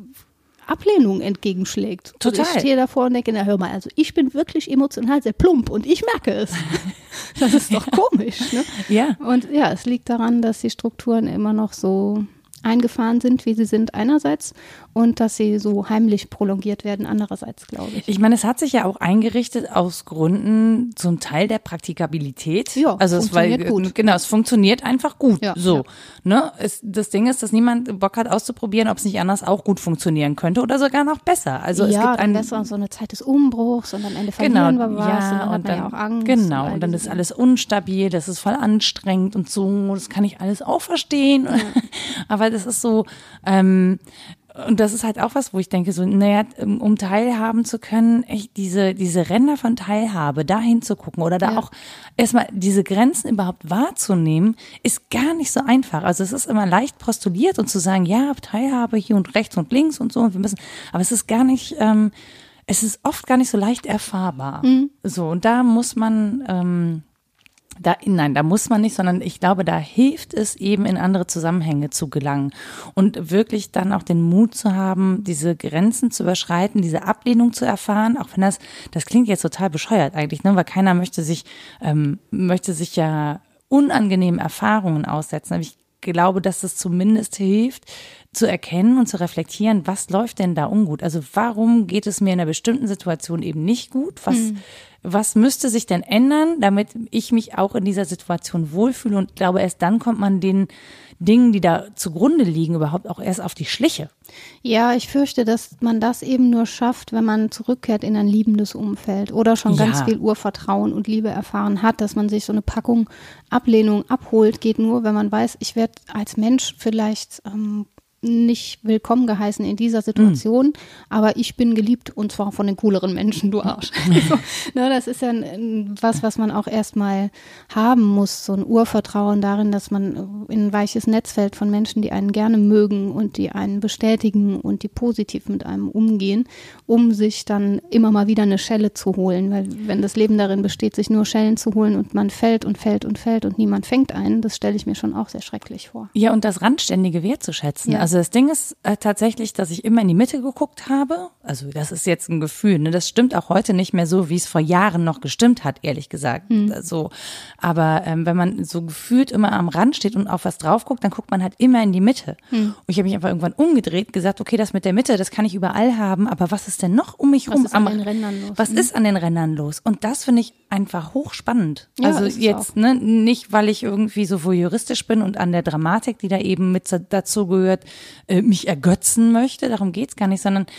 Ablehnung entgegenschlägt. Total. Und ich stehe davor und denke, na hör mal, also ich bin wirklich emotional sehr plump und ich merke es. Das ist doch komisch, ne? Ja. Und ja, es liegt daran, dass die Strukturen immer noch so eingefahren sind, wie sie sind einerseits und dass sie so heimlich prolongiert werden andererseits, glaube ich. Ich meine, es hat sich ja auch eingerichtet aus Gründen zum Teil der Praktikabilität. Ja, also es war, funktioniert gut. Genau, es funktioniert einfach gut. Ja, so, ja. ne? Es, das Ding ist, dass niemand Bock hat auszuprobieren, ob es nicht anders auch gut funktionieren könnte oder sogar noch besser. Also es ja, gibt dann ein, wäre es auch so eine Zeit des Umbruchs und am Ende Genau, verlieren wir was ja, und dann hat und man ja dann, auch Angst. genau, all und dann diese ist alles unstabil, das ist voll anstrengend und so, das kann ich alles auch verstehen. Aber das ist so, ähm, und das ist halt auch was, wo ich denke, so, naja, um teilhaben zu können, echt diese, diese Ränder von Teilhabe, da hinzugucken oder da Ja. auch erstmal diese Grenzen überhaupt wahrzunehmen, ist gar nicht so einfach. Also es ist immer leicht postuliert und zu sagen, ja, Teilhabe hier und rechts und links und so und wir müssen, aber es ist gar nicht, ähm, es ist oft gar nicht so leicht erfahrbar. Mhm. So, und da muss man, ähm, Da, nein, da muss man nicht, sondern ich glaube, da hilft es eben, in andere Zusammenhänge zu gelangen und wirklich dann auch den Mut zu haben, diese Grenzen zu überschreiten, diese Ablehnung zu erfahren, auch wenn das, das klingt jetzt total bescheuert eigentlich, ne, weil keiner möchte sich, ähm, möchte sich ja unangenehmen Erfahrungen aussetzen, aber ich glaube, dass es zumindest hilft, zu erkennen und zu reflektieren, was läuft denn da ungut? Also warum geht es mir in einer bestimmten Situation eben nicht gut? Was, Mhm. was müsste sich denn ändern, damit ich mich auch in dieser Situation wohlfühle? Und ich glaube, erst dann kommt man den Dingen, die da zugrunde liegen, überhaupt auch erst auf die Schliche. Ja, ich fürchte, dass man das eben nur schafft, wenn man zurückkehrt in ein liebendes Umfeld oder schon Ja. ganz viel Urvertrauen und Liebe erfahren hat, dass man sich so eine Packung Ablehnung abholt, geht nur, wenn man weiß, ich werde als Mensch vielleicht ähm, nicht willkommen geheißen in dieser Situation, mm. aber ich bin geliebt und zwar von den cooleren Menschen, du Arsch. so, ne, das ist ja ein, was, was man auch erstmal haben muss, so ein Urvertrauen darin, dass man in ein weiches Netz fällt von Menschen, die einen gerne mögen und die einen bestätigen und die positiv mit einem umgehen, um sich dann immer mal wieder eine Schelle zu holen, weil wenn das Leben darin besteht, sich nur Schellen zu holen und man fällt und fällt und fällt und niemand fängt einen, das stelle ich mir schon auch sehr schrecklich vor. Ja, und das Randständige wertzuschätzen. Ja. Also das Ding ist äh, tatsächlich, dass ich immer in die Mitte geguckt habe. Also das ist jetzt ein Gefühl, ne? Das stimmt auch heute nicht mehr so, wie es vor Jahren noch gestimmt hat, ehrlich gesagt. Mhm. So. Aber ähm, wenn man so gefühlt immer am Rand steht und auf was drauf guckt, dann guckt man halt immer in die Mitte. Mhm. Und ich habe mich einfach irgendwann umgedreht, gesagt, okay, das mit der Mitte, das kann ich überall haben, aber was ist denn noch um mich was rum? Ist an am, den Rändern los? Was mhm. ist an den Rändern los? Und das finde ich einfach hochspannend. Ja, also ist es jetzt, auch. ne, nicht, weil ich irgendwie so voyeuristisch bin und an der Dramatik, die da eben mit dazu gehört, äh, mich ergötzen möchte, darum geht's gar nicht, sondern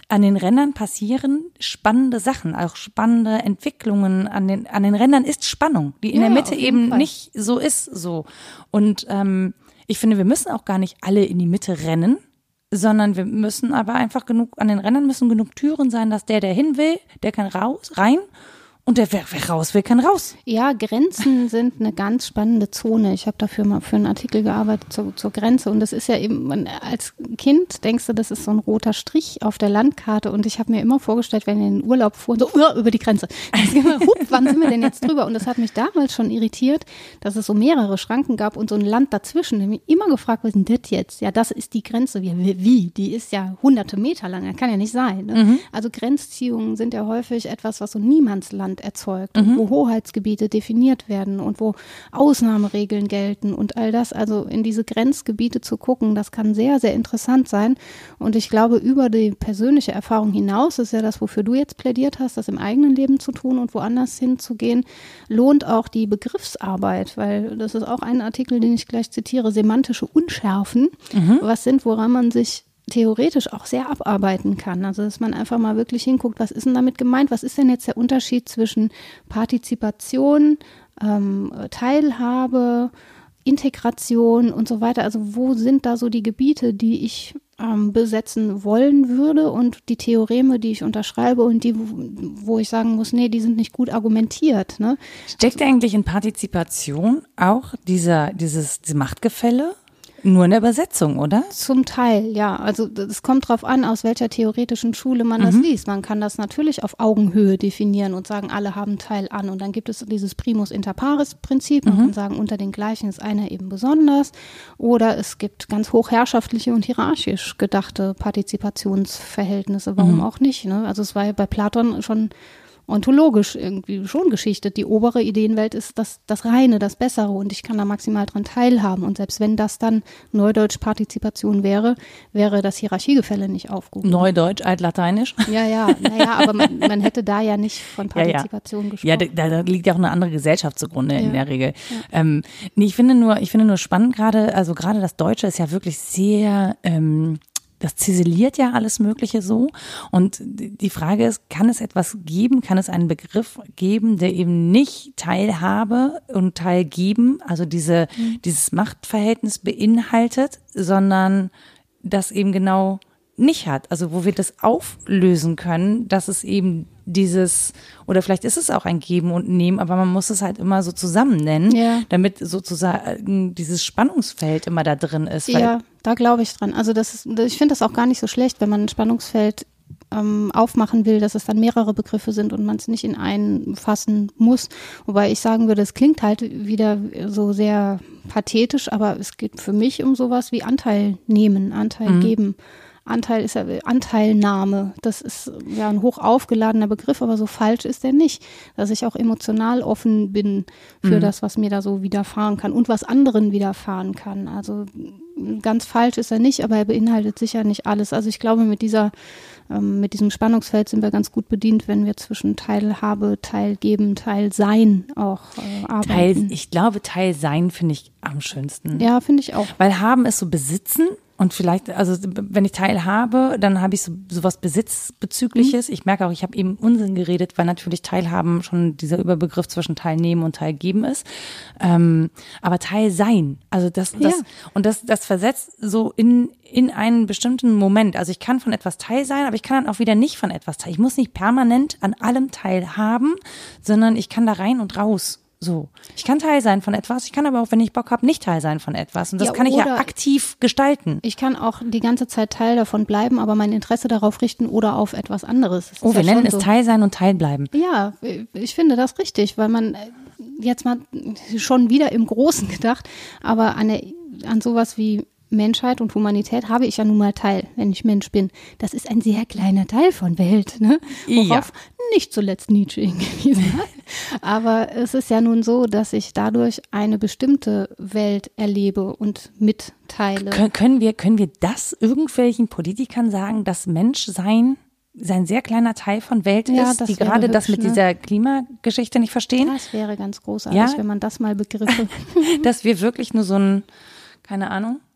an den Rändern passieren spannende Sachen, auch spannende Entwicklungen. An den, an den Rändern ist Spannung, die in Ja, der Mitte auf jeden eben Fall. nicht so ist. So. Und ähm, ich finde, wir müssen auch gar nicht alle in die Mitte rennen, sondern wir müssen aber einfach genug, an den Rändern müssen genug Türen sein, dass der, der hin will, der kann raus, rein. Und der, wer, wer raus will, kann raus. Ja, Grenzen sind eine ganz spannende Zone. Ich habe dafür mal für einen Artikel gearbeitet zur, zur Grenze. Und das ist ja eben, man, als Kind denkst du, das ist so ein roter Strich auf der Landkarte. Und ich habe mir immer vorgestellt, wenn wir in den Urlaub fuhren, so uh, über die Grenze. Immer, hup, wann sind wir denn jetzt drüber? Und das hat mich damals schon irritiert, dass es so mehrere Schranken gab und so ein Land dazwischen. Ich habe mich immer gefragt, was ist denn das jetzt? Ja, das ist die Grenze. Wie? wie? Die ist ja hunderte Meter lang. Das kann ja nicht sein. Ne? Mhm. Also Grenzziehungen sind ja häufig etwas, was so Niemandsland erzeugt, mhm. wo Hoheitsgebiete definiert werden und wo Ausnahmeregeln gelten und all das. Also in diese Grenzgebiete zu gucken, das kann sehr, sehr interessant sein. Und ich glaube, über die persönliche Erfahrung hinaus, ist ja das, wofür du jetzt plädiert hast, das im eigenen Leben zu tun und woanders hinzugehen, lohnt auch die Begriffsarbeit, weil das ist auch ein Artikel, den ich gleich zitiere, semantische Unschärfen, mhm. was sind, woran man sich theoretisch auch sehr abarbeiten kann. Also dass man einfach mal wirklich hinguckt, was ist denn damit gemeint? Was ist denn jetzt der Unterschied zwischen Partizipation, ähm, Teilhabe, Integration und so weiter? Also wo sind da so die Gebiete, die ich ähm, besetzen wollen würde und die Theoreme, die ich unterschreibe und die, wo ich sagen muss, nee, die sind nicht gut argumentiert. Ne? Steckt eigentlich in Partizipation auch dieser, dieses, dieses Machtgefälle? Nur in der Übersetzung, oder? Zum Teil, ja. Also es kommt drauf an, aus welcher theoretischen Schule man mhm. das liest. Man kann das natürlich auf Augenhöhe definieren und sagen, alle haben Teil an. Und dann gibt es dieses Primus inter pares Prinzip. Man mhm. kann sagen, unter den Gleichen ist einer eben besonders. Oder es gibt ganz hochherrschaftliche und hierarchisch gedachte Partizipationsverhältnisse. Warum mhm. auch nicht? Ne? Also es war ja bei Platon schon ontologisch irgendwie schon geschichtet. Die obere Ideenwelt ist das, das Reine, das Bessere und ich kann da maximal dran teilhaben. Und selbst wenn das dann Neudeutsch Partizipation wäre, wäre das Hierarchiegefälle nicht aufgehoben. Neudeutsch, Altlateinisch? Ja, ja, naja, aber man, man hätte da ja nicht von Partizipation ja, ja. gesprochen. Ja, da, da liegt ja auch eine andere Gesellschaft zugrunde ja. in der Regel. Ja. Ähm, nee, ich finde nur, ich finde nur spannend gerade, also gerade das Deutsche ist ja wirklich sehr, ähm, das ziseliert ja alles Mögliche so. Und die Frage ist, kann es etwas geben, kann es einen Begriff geben, der eben nicht Teilhabe und Teilgeben, also diese, mhm. dieses Machtverhältnis beinhaltet, sondern das eben genau nicht hat. Also wo wir das auflösen können, dass es eben dieses, oder vielleicht ist es auch ein Geben und Nehmen, aber man muss es halt immer so zusammen nennen, ja. damit sozusagen dieses Spannungsfeld immer da drin ist. Weil ja, da glaube ich dran. Also das ist, ich finde das auch gar nicht so schlecht, wenn man ein Spannungsfeld ähm, aufmachen will, dass es dann mehrere Begriffe sind und man es nicht in einen fassen muss. Wobei ich sagen würde, es klingt halt wieder so sehr pathetisch, aber es geht für mich um sowas wie Anteil nehmen, Anteil mhm. geben. Anteil ist ja Anteilnahme. Das ist ja ein hoch aufgeladener Begriff, aber so falsch ist er nicht. Dass ich auch emotional offen bin für mhm. das, was mir da so widerfahren kann und was anderen widerfahren kann. Also ganz falsch ist er nicht, aber er beinhaltet sicher nicht alles. Also ich glaube, mit dieser, ähm, mit diesem Spannungsfeld sind wir ganz gut bedient, wenn wir zwischen Teilhabe, Teilgeben, Teilsein auch äh, arbeiten. Teil, ich glaube, Teilsein finde ich am schönsten. Ja, finde ich auch. Weil haben ist so besitzen. Und vielleicht, also wenn ich teilhabe, dann habe ich so sowas Besitzbezügliches. Mhm. Ich merke auch, ich habe eben Unsinn geredet, weil natürlich Teilhaben schon dieser Überbegriff zwischen Teilnehmen und Teilgeben ist. Ähm, aber Teilsein, also das, das ja. und das, das versetzt so in in einen bestimmten Moment. Also ich kann von etwas Teil sein, aber ich kann dann auch wieder nicht von etwas teil. Ich muss nicht permanent an allem teilhaben, sondern ich kann da rein und raus. So, ich kann Teil sein von etwas, ich kann aber auch, wenn ich Bock habe, nicht Teil sein von etwas. Und das ja, kann ich ja aktiv gestalten. Ich kann auch die ganze Zeit Teil davon bleiben, aber mein Interesse darauf richten oder auf etwas anderes. Oh, wir ja nennen es so. Teil sein und Teil bleiben. Ja, ich finde das richtig, weil man jetzt mal schon wieder im Großen gedacht, aber an, der, an sowas wie Menschheit und Humanität habe ich ja nun mal teil, wenn ich Mensch bin. Das ist ein sehr kleiner Teil von Welt, ne? Worauf ja. nicht zuletzt Nietzsche hingewiesen hat. Aber es ist ja nun so, dass ich dadurch eine bestimmte Welt erlebe und mitteile. Kön- können wir, können wir das irgendwelchen Politikern sagen, dass Menschsein sein sehr kleiner Teil von Welt ja, ist, die gerade hübsch, das mit ne? dieser Klimageschichte nicht verstehen? Das wäre ganz großartig, ja? wenn man das mal begriffe. Dass wir wirklich nur so ein, keine Ahnung,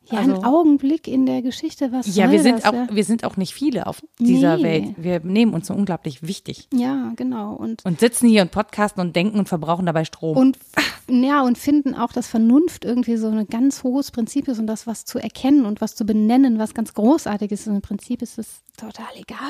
Ja, also, ein Augenblick in der Geschichte, was Ja, soll wir sind das, auch, ja? wir sind auch nicht viele auf dieser Nee. Welt. Wir nehmen uns so unglaublich wichtig. Ja, genau. Und, Und sitzen hier und podcasten und denken und verbrauchen dabei Strom. und, ja, und finden auch, dass Vernunft irgendwie so ein ganz hohes Prinzip ist und das was zu erkennen und was zu benennen, was ganz großartig ist. Und im Prinzip ist es total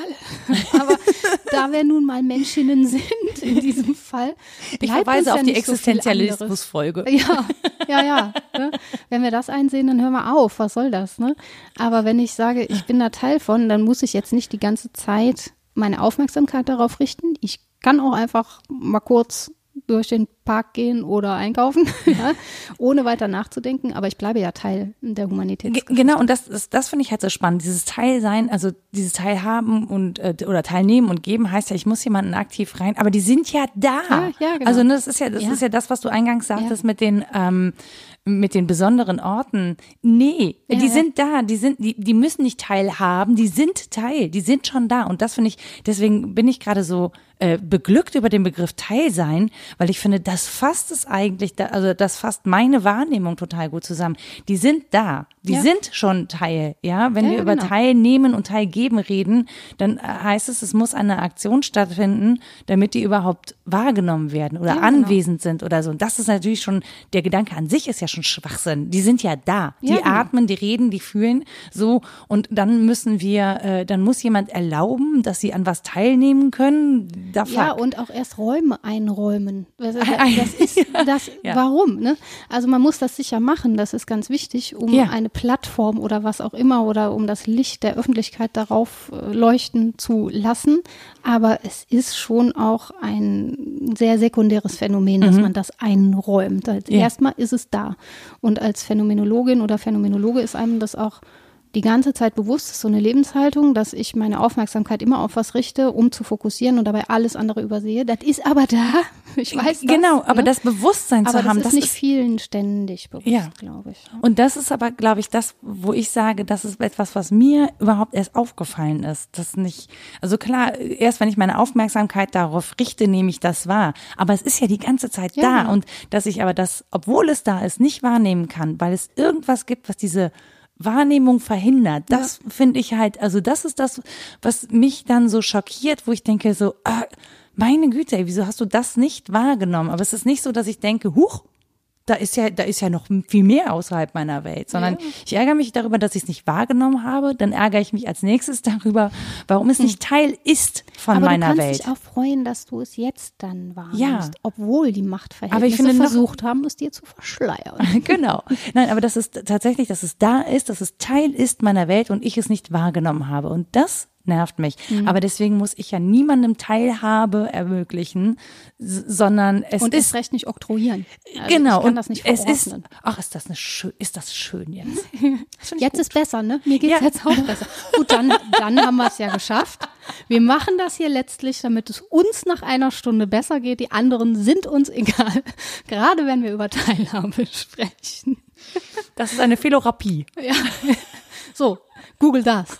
egal. Aber da wir nun mal Menschinnen sind in diesem Fall, ich bleibt verweise uns ja auf die nicht so viel anderes. Existenzialismus-Folge. Ja, ja, ja. Ne? Wenn wir das einsehen, dann hören wir auf. Was soll das? Ne? Aber wenn ich sage, ich bin da Teil von, dann muss ich jetzt nicht die ganze Zeit meine Aufmerksamkeit darauf richten. Ich kann auch einfach mal kurz durch den Park gehen oder einkaufen, ja, ohne weiter nachzudenken. Aber ich bleibe ja Teil der Humanität. G- Genau, und das, das, das finde ich halt so spannend. Dieses Teilsein, also dieses Teilhaben und äh, oder Teilnehmen und geben heißt ja, ich muss jemanden aktiv rein, aber die sind ja da. Ja, ja, genau. Also ne, das ist ja, das Ja. ist ja das, was du eingangs sagtest Ja. mit den ähm, mit den besonderen Orten. Nee, Ja, die ja. sind da, die sind, die, die müssen nicht teilhaben, die sind Teil, die sind schon da. Und das finde ich, deswegen bin ich gerade so äh, beglückt über den Begriff Teilsein, weil ich finde, das fasst es eigentlich, da, also das fasst meine Wahrnehmung total gut zusammen. Die sind da, die Ja. sind schon Teil, ja. Wenn Ja, wir ja, über genau. Teilnehmen und Teilgeben reden, dann äh, heißt es, es muss eine Aktion stattfinden, damit die überhaupt wahrgenommen werden oder Ja, genau. anwesend sind oder so. Und das ist natürlich schon, der Gedanke an sich ist ja schon Schwachsinn. Die sind ja da, die Ja, genau. atmen, die reden, die fühlen so. Und dann müssen wir, äh, dann muss jemand erlauben, dass sie an was teilnehmen können. Da Ja, fuck. und auch erst Räume einräumen. Das, das, Ein- das ist das, Ja. warum? Ne? Also man muss das sicher machen, das ist ganz wichtig, um Ja. eine Plattform oder was auch immer oder um das Licht der Öffentlichkeit darauf äh, leuchten zu lassen. Aber es ist schon auch ein sehr sekundäres Phänomen, dass man das einräumt. Als Ja. Erstmal ist es da. Und als Phänomenologin oder Phänomenologe ist einem das auch die ganze Zeit bewusst, das ist so eine Lebenshaltung, dass ich meine Aufmerksamkeit immer auf was richte, um zu fokussieren und dabei alles andere übersehe. Das ist aber da. Ich weiß das. Genau, aber ne? das Bewusstsein aber zu haben, das ist nicht vielen ständig bewusst, Ja. glaube ich. Und das ist aber, glaube ich, das, wo ich sage, das ist etwas, was mir überhaupt erst aufgefallen ist. Das nicht, also klar, erst wenn ich meine Aufmerksamkeit darauf richte, nehme ich das wahr. Aber es ist ja die ganze Zeit Ja, da. genau. Und dass ich aber das, obwohl es da ist, nicht wahrnehmen kann, weil es irgendwas gibt, was diese Wahrnehmung verhindert. Das finde ich halt, also das ist das, was mich dann so schockiert, wo ich denke so, ah, meine Güte, ey, wieso hast du das nicht wahrgenommen? Aber es ist nicht so, dass ich denke, huch, da ist ja, da ist ja noch viel mehr außerhalb meiner Welt, sondern Ja. ich ärgere mich darüber, dass ich es nicht wahrgenommen habe. Dann ärgere ich mich als nächstes darüber, warum es nicht Teil ist von aber meiner du kannst Welt. dich auch freuen, dass du es jetzt dann wahrnimmst, Ja. obwohl die Aber Machtverhältnisse ich finde noch- versucht haben, es dir zu verschleiern. Genau. Nein, aber dass es tatsächlich, dass es da ist, dass es Teil ist meiner Welt und ich es nicht wahrgenommen habe. Und das nervt mich. Mhm. Aber deswegen muss ich ja niemandem Teilhabe ermöglichen, s- sondern es Und ist erst recht nicht oktroyieren. Also genau. Ich kann und das nicht es ist, verordnen. ach, ist das eine schön, ist das schön jetzt? Das find ich Jetzt gut. ist besser, ne? Mir geht's Ja. jetzt auch besser. Gut, dann, dann haben wir es ja geschafft. Wir machen das hier letztlich, damit es uns nach einer Stunde besser geht. Die anderen sind uns egal. Gerade wenn wir über Teilhabe sprechen. Das ist eine Philorapie. Ja. So, Google das.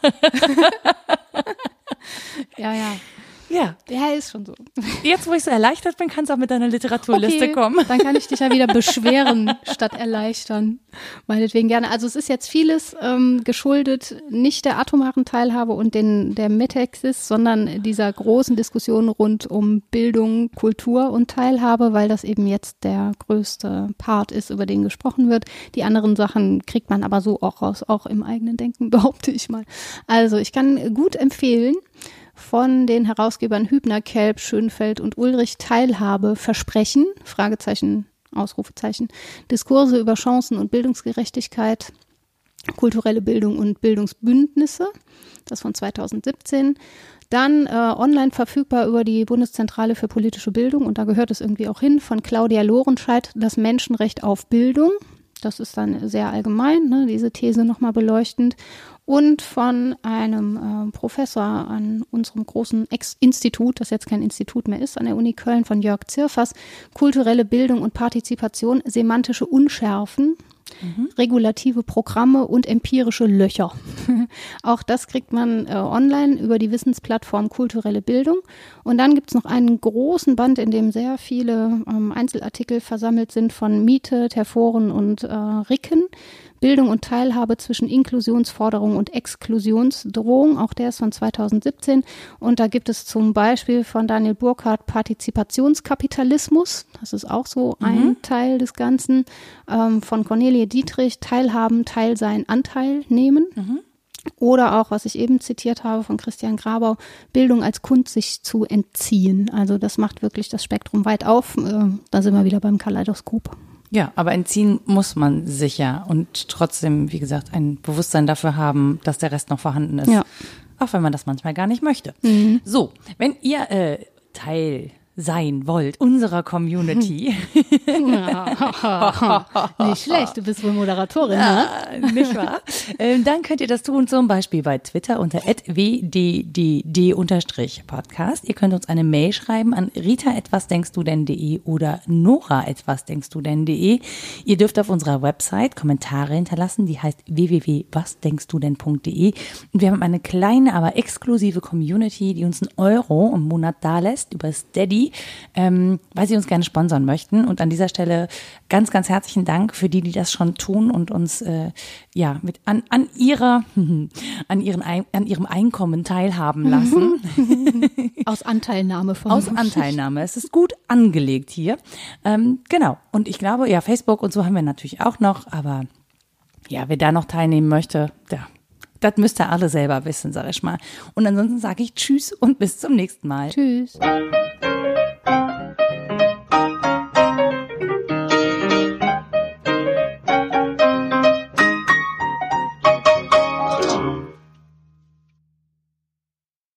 Ja, ja. Ja. Ja, ist schon so. Jetzt, wo ich so erleichtert bin, kannst du auch mit deiner Literaturliste Okay, kommen. dann kann ich dich ja wieder beschweren statt erleichtern. Meinetwegen gerne. Also es ist jetzt vieles ähm, geschuldet, nicht der atomaren Teilhabe und den, der Metaxis, sondern dieser großen Diskussion rund um Bildung, Kultur und Teilhabe, weil das eben jetzt der größte Part ist, über den gesprochen wird. Die anderen Sachen kriegt man aber so auch raus, auch im eigenen Denken, behaupte ich mal. Also ich kann gut empfehlen, von den Herausgebern Hübner, Kelb, Schönfeld und Ulrich Teilhabe versprechen, Fragezeichen, Ausrufezeichen, Diskurse über Chancen und Bildungsgerechtigkeit, kulturelle Bildung und Bildungsbündnisse, das von zweitausendsiebzehn. Dann äh, online verfügbar über die Bundeszentrale für politische Bildung und da gehört es irgendwie auch hin, von Claudia Lorenscheid, das Menschenrecht auf Bildung. Das ist dann sehr allgemein, ne, diese These nochmal beleuchtend. Und von einem äh, Professor an unserem großen Ex-Institut, das jetzt kein Institut mehr ist, an der Uni Köln, von Jörg Zirfers, kulturelle Bildung und Partizipation, semantische Unschärfen, mhm. regulative Programme und empirische Löcher. Auch das kriegt man äh, online über die Wissensplattform Kulturelle Bildung. Und dann gibt es noch einen großen Band, in dem sehr viele ähm, Einzelartikel versammelt sind von Miete, Terforen und äh, Ricken. Bildung und Teilhabe zwischen Inklusionsforderung und Exklusionsdrohung. Auch der ist von zweitausendsiebzehn. Und da gibt es zum Beispiel von Daniel Burkhardt Partizipationskapitalismus. Das ist auch so ein mhm. Teil des Ganzen. Ähm, von Cornelie Dietrich Teilhaben, Teilsein, Anteil nehmen. Mhm. Oder auch, was ich eben zitiert habe von Christian Grabau, Bildung als Kunst sich zu entziehen. Also das macht wirklich das Spektrum weit auf. Da sind wir wieder beim Kaleidoskop. Ja, aber entziehen muss man sich ja und trotzdem, wie gesagt, ein Bewusstsein dafür haben, dass der Rest noch vorhanden ist. Ja. Auch wenn man das manchmal gar nicht möchte. Mhm. So, wenn ihr äh, Teil sein wollt, unserer Community. Nicht schlecht, du bist wohl Moderatorin, ne? Ja, nicht wahr? ähm, dann könnt ihr das tun, zum Beispiel bei Twitter unter at w d d d Podcast. Ihr könnt uns eine Mail schreiben an rita etwas denkst du denn punkt de oder nora etwas denkst du denn punkt de. Ihr dürft auf unserer Website Kommentare hinterlassen, die heißt w w w punkt was denkst du denn punkt de. Und wir haben eine kleine, aber exklusive Community, die uns einen Euro im Monat dalässt über Steady, Ähm, weil sie uns gerne sponsern möchten. Und an dieser Stelle ganz, ganz herzlichen Dank für die, die das schon tun und uns äh, ja mit an, an ihrer an ihren an ihrem Einkommen teilhaben lassen. Aus Anteilnahme von Aus Anteilnahme. Es ist gut angelegt hier. Ähm, genau. Und ich glaube, ja, Facebook und so haben wir natürlich auch noch, aber ja, wer da noch teilnehmen möchte, der das müsst ihr alle selber wissen, sag ich mal. Und ansonsten sage ich Tschüss und bis zum nächsten Mal. Tschüss.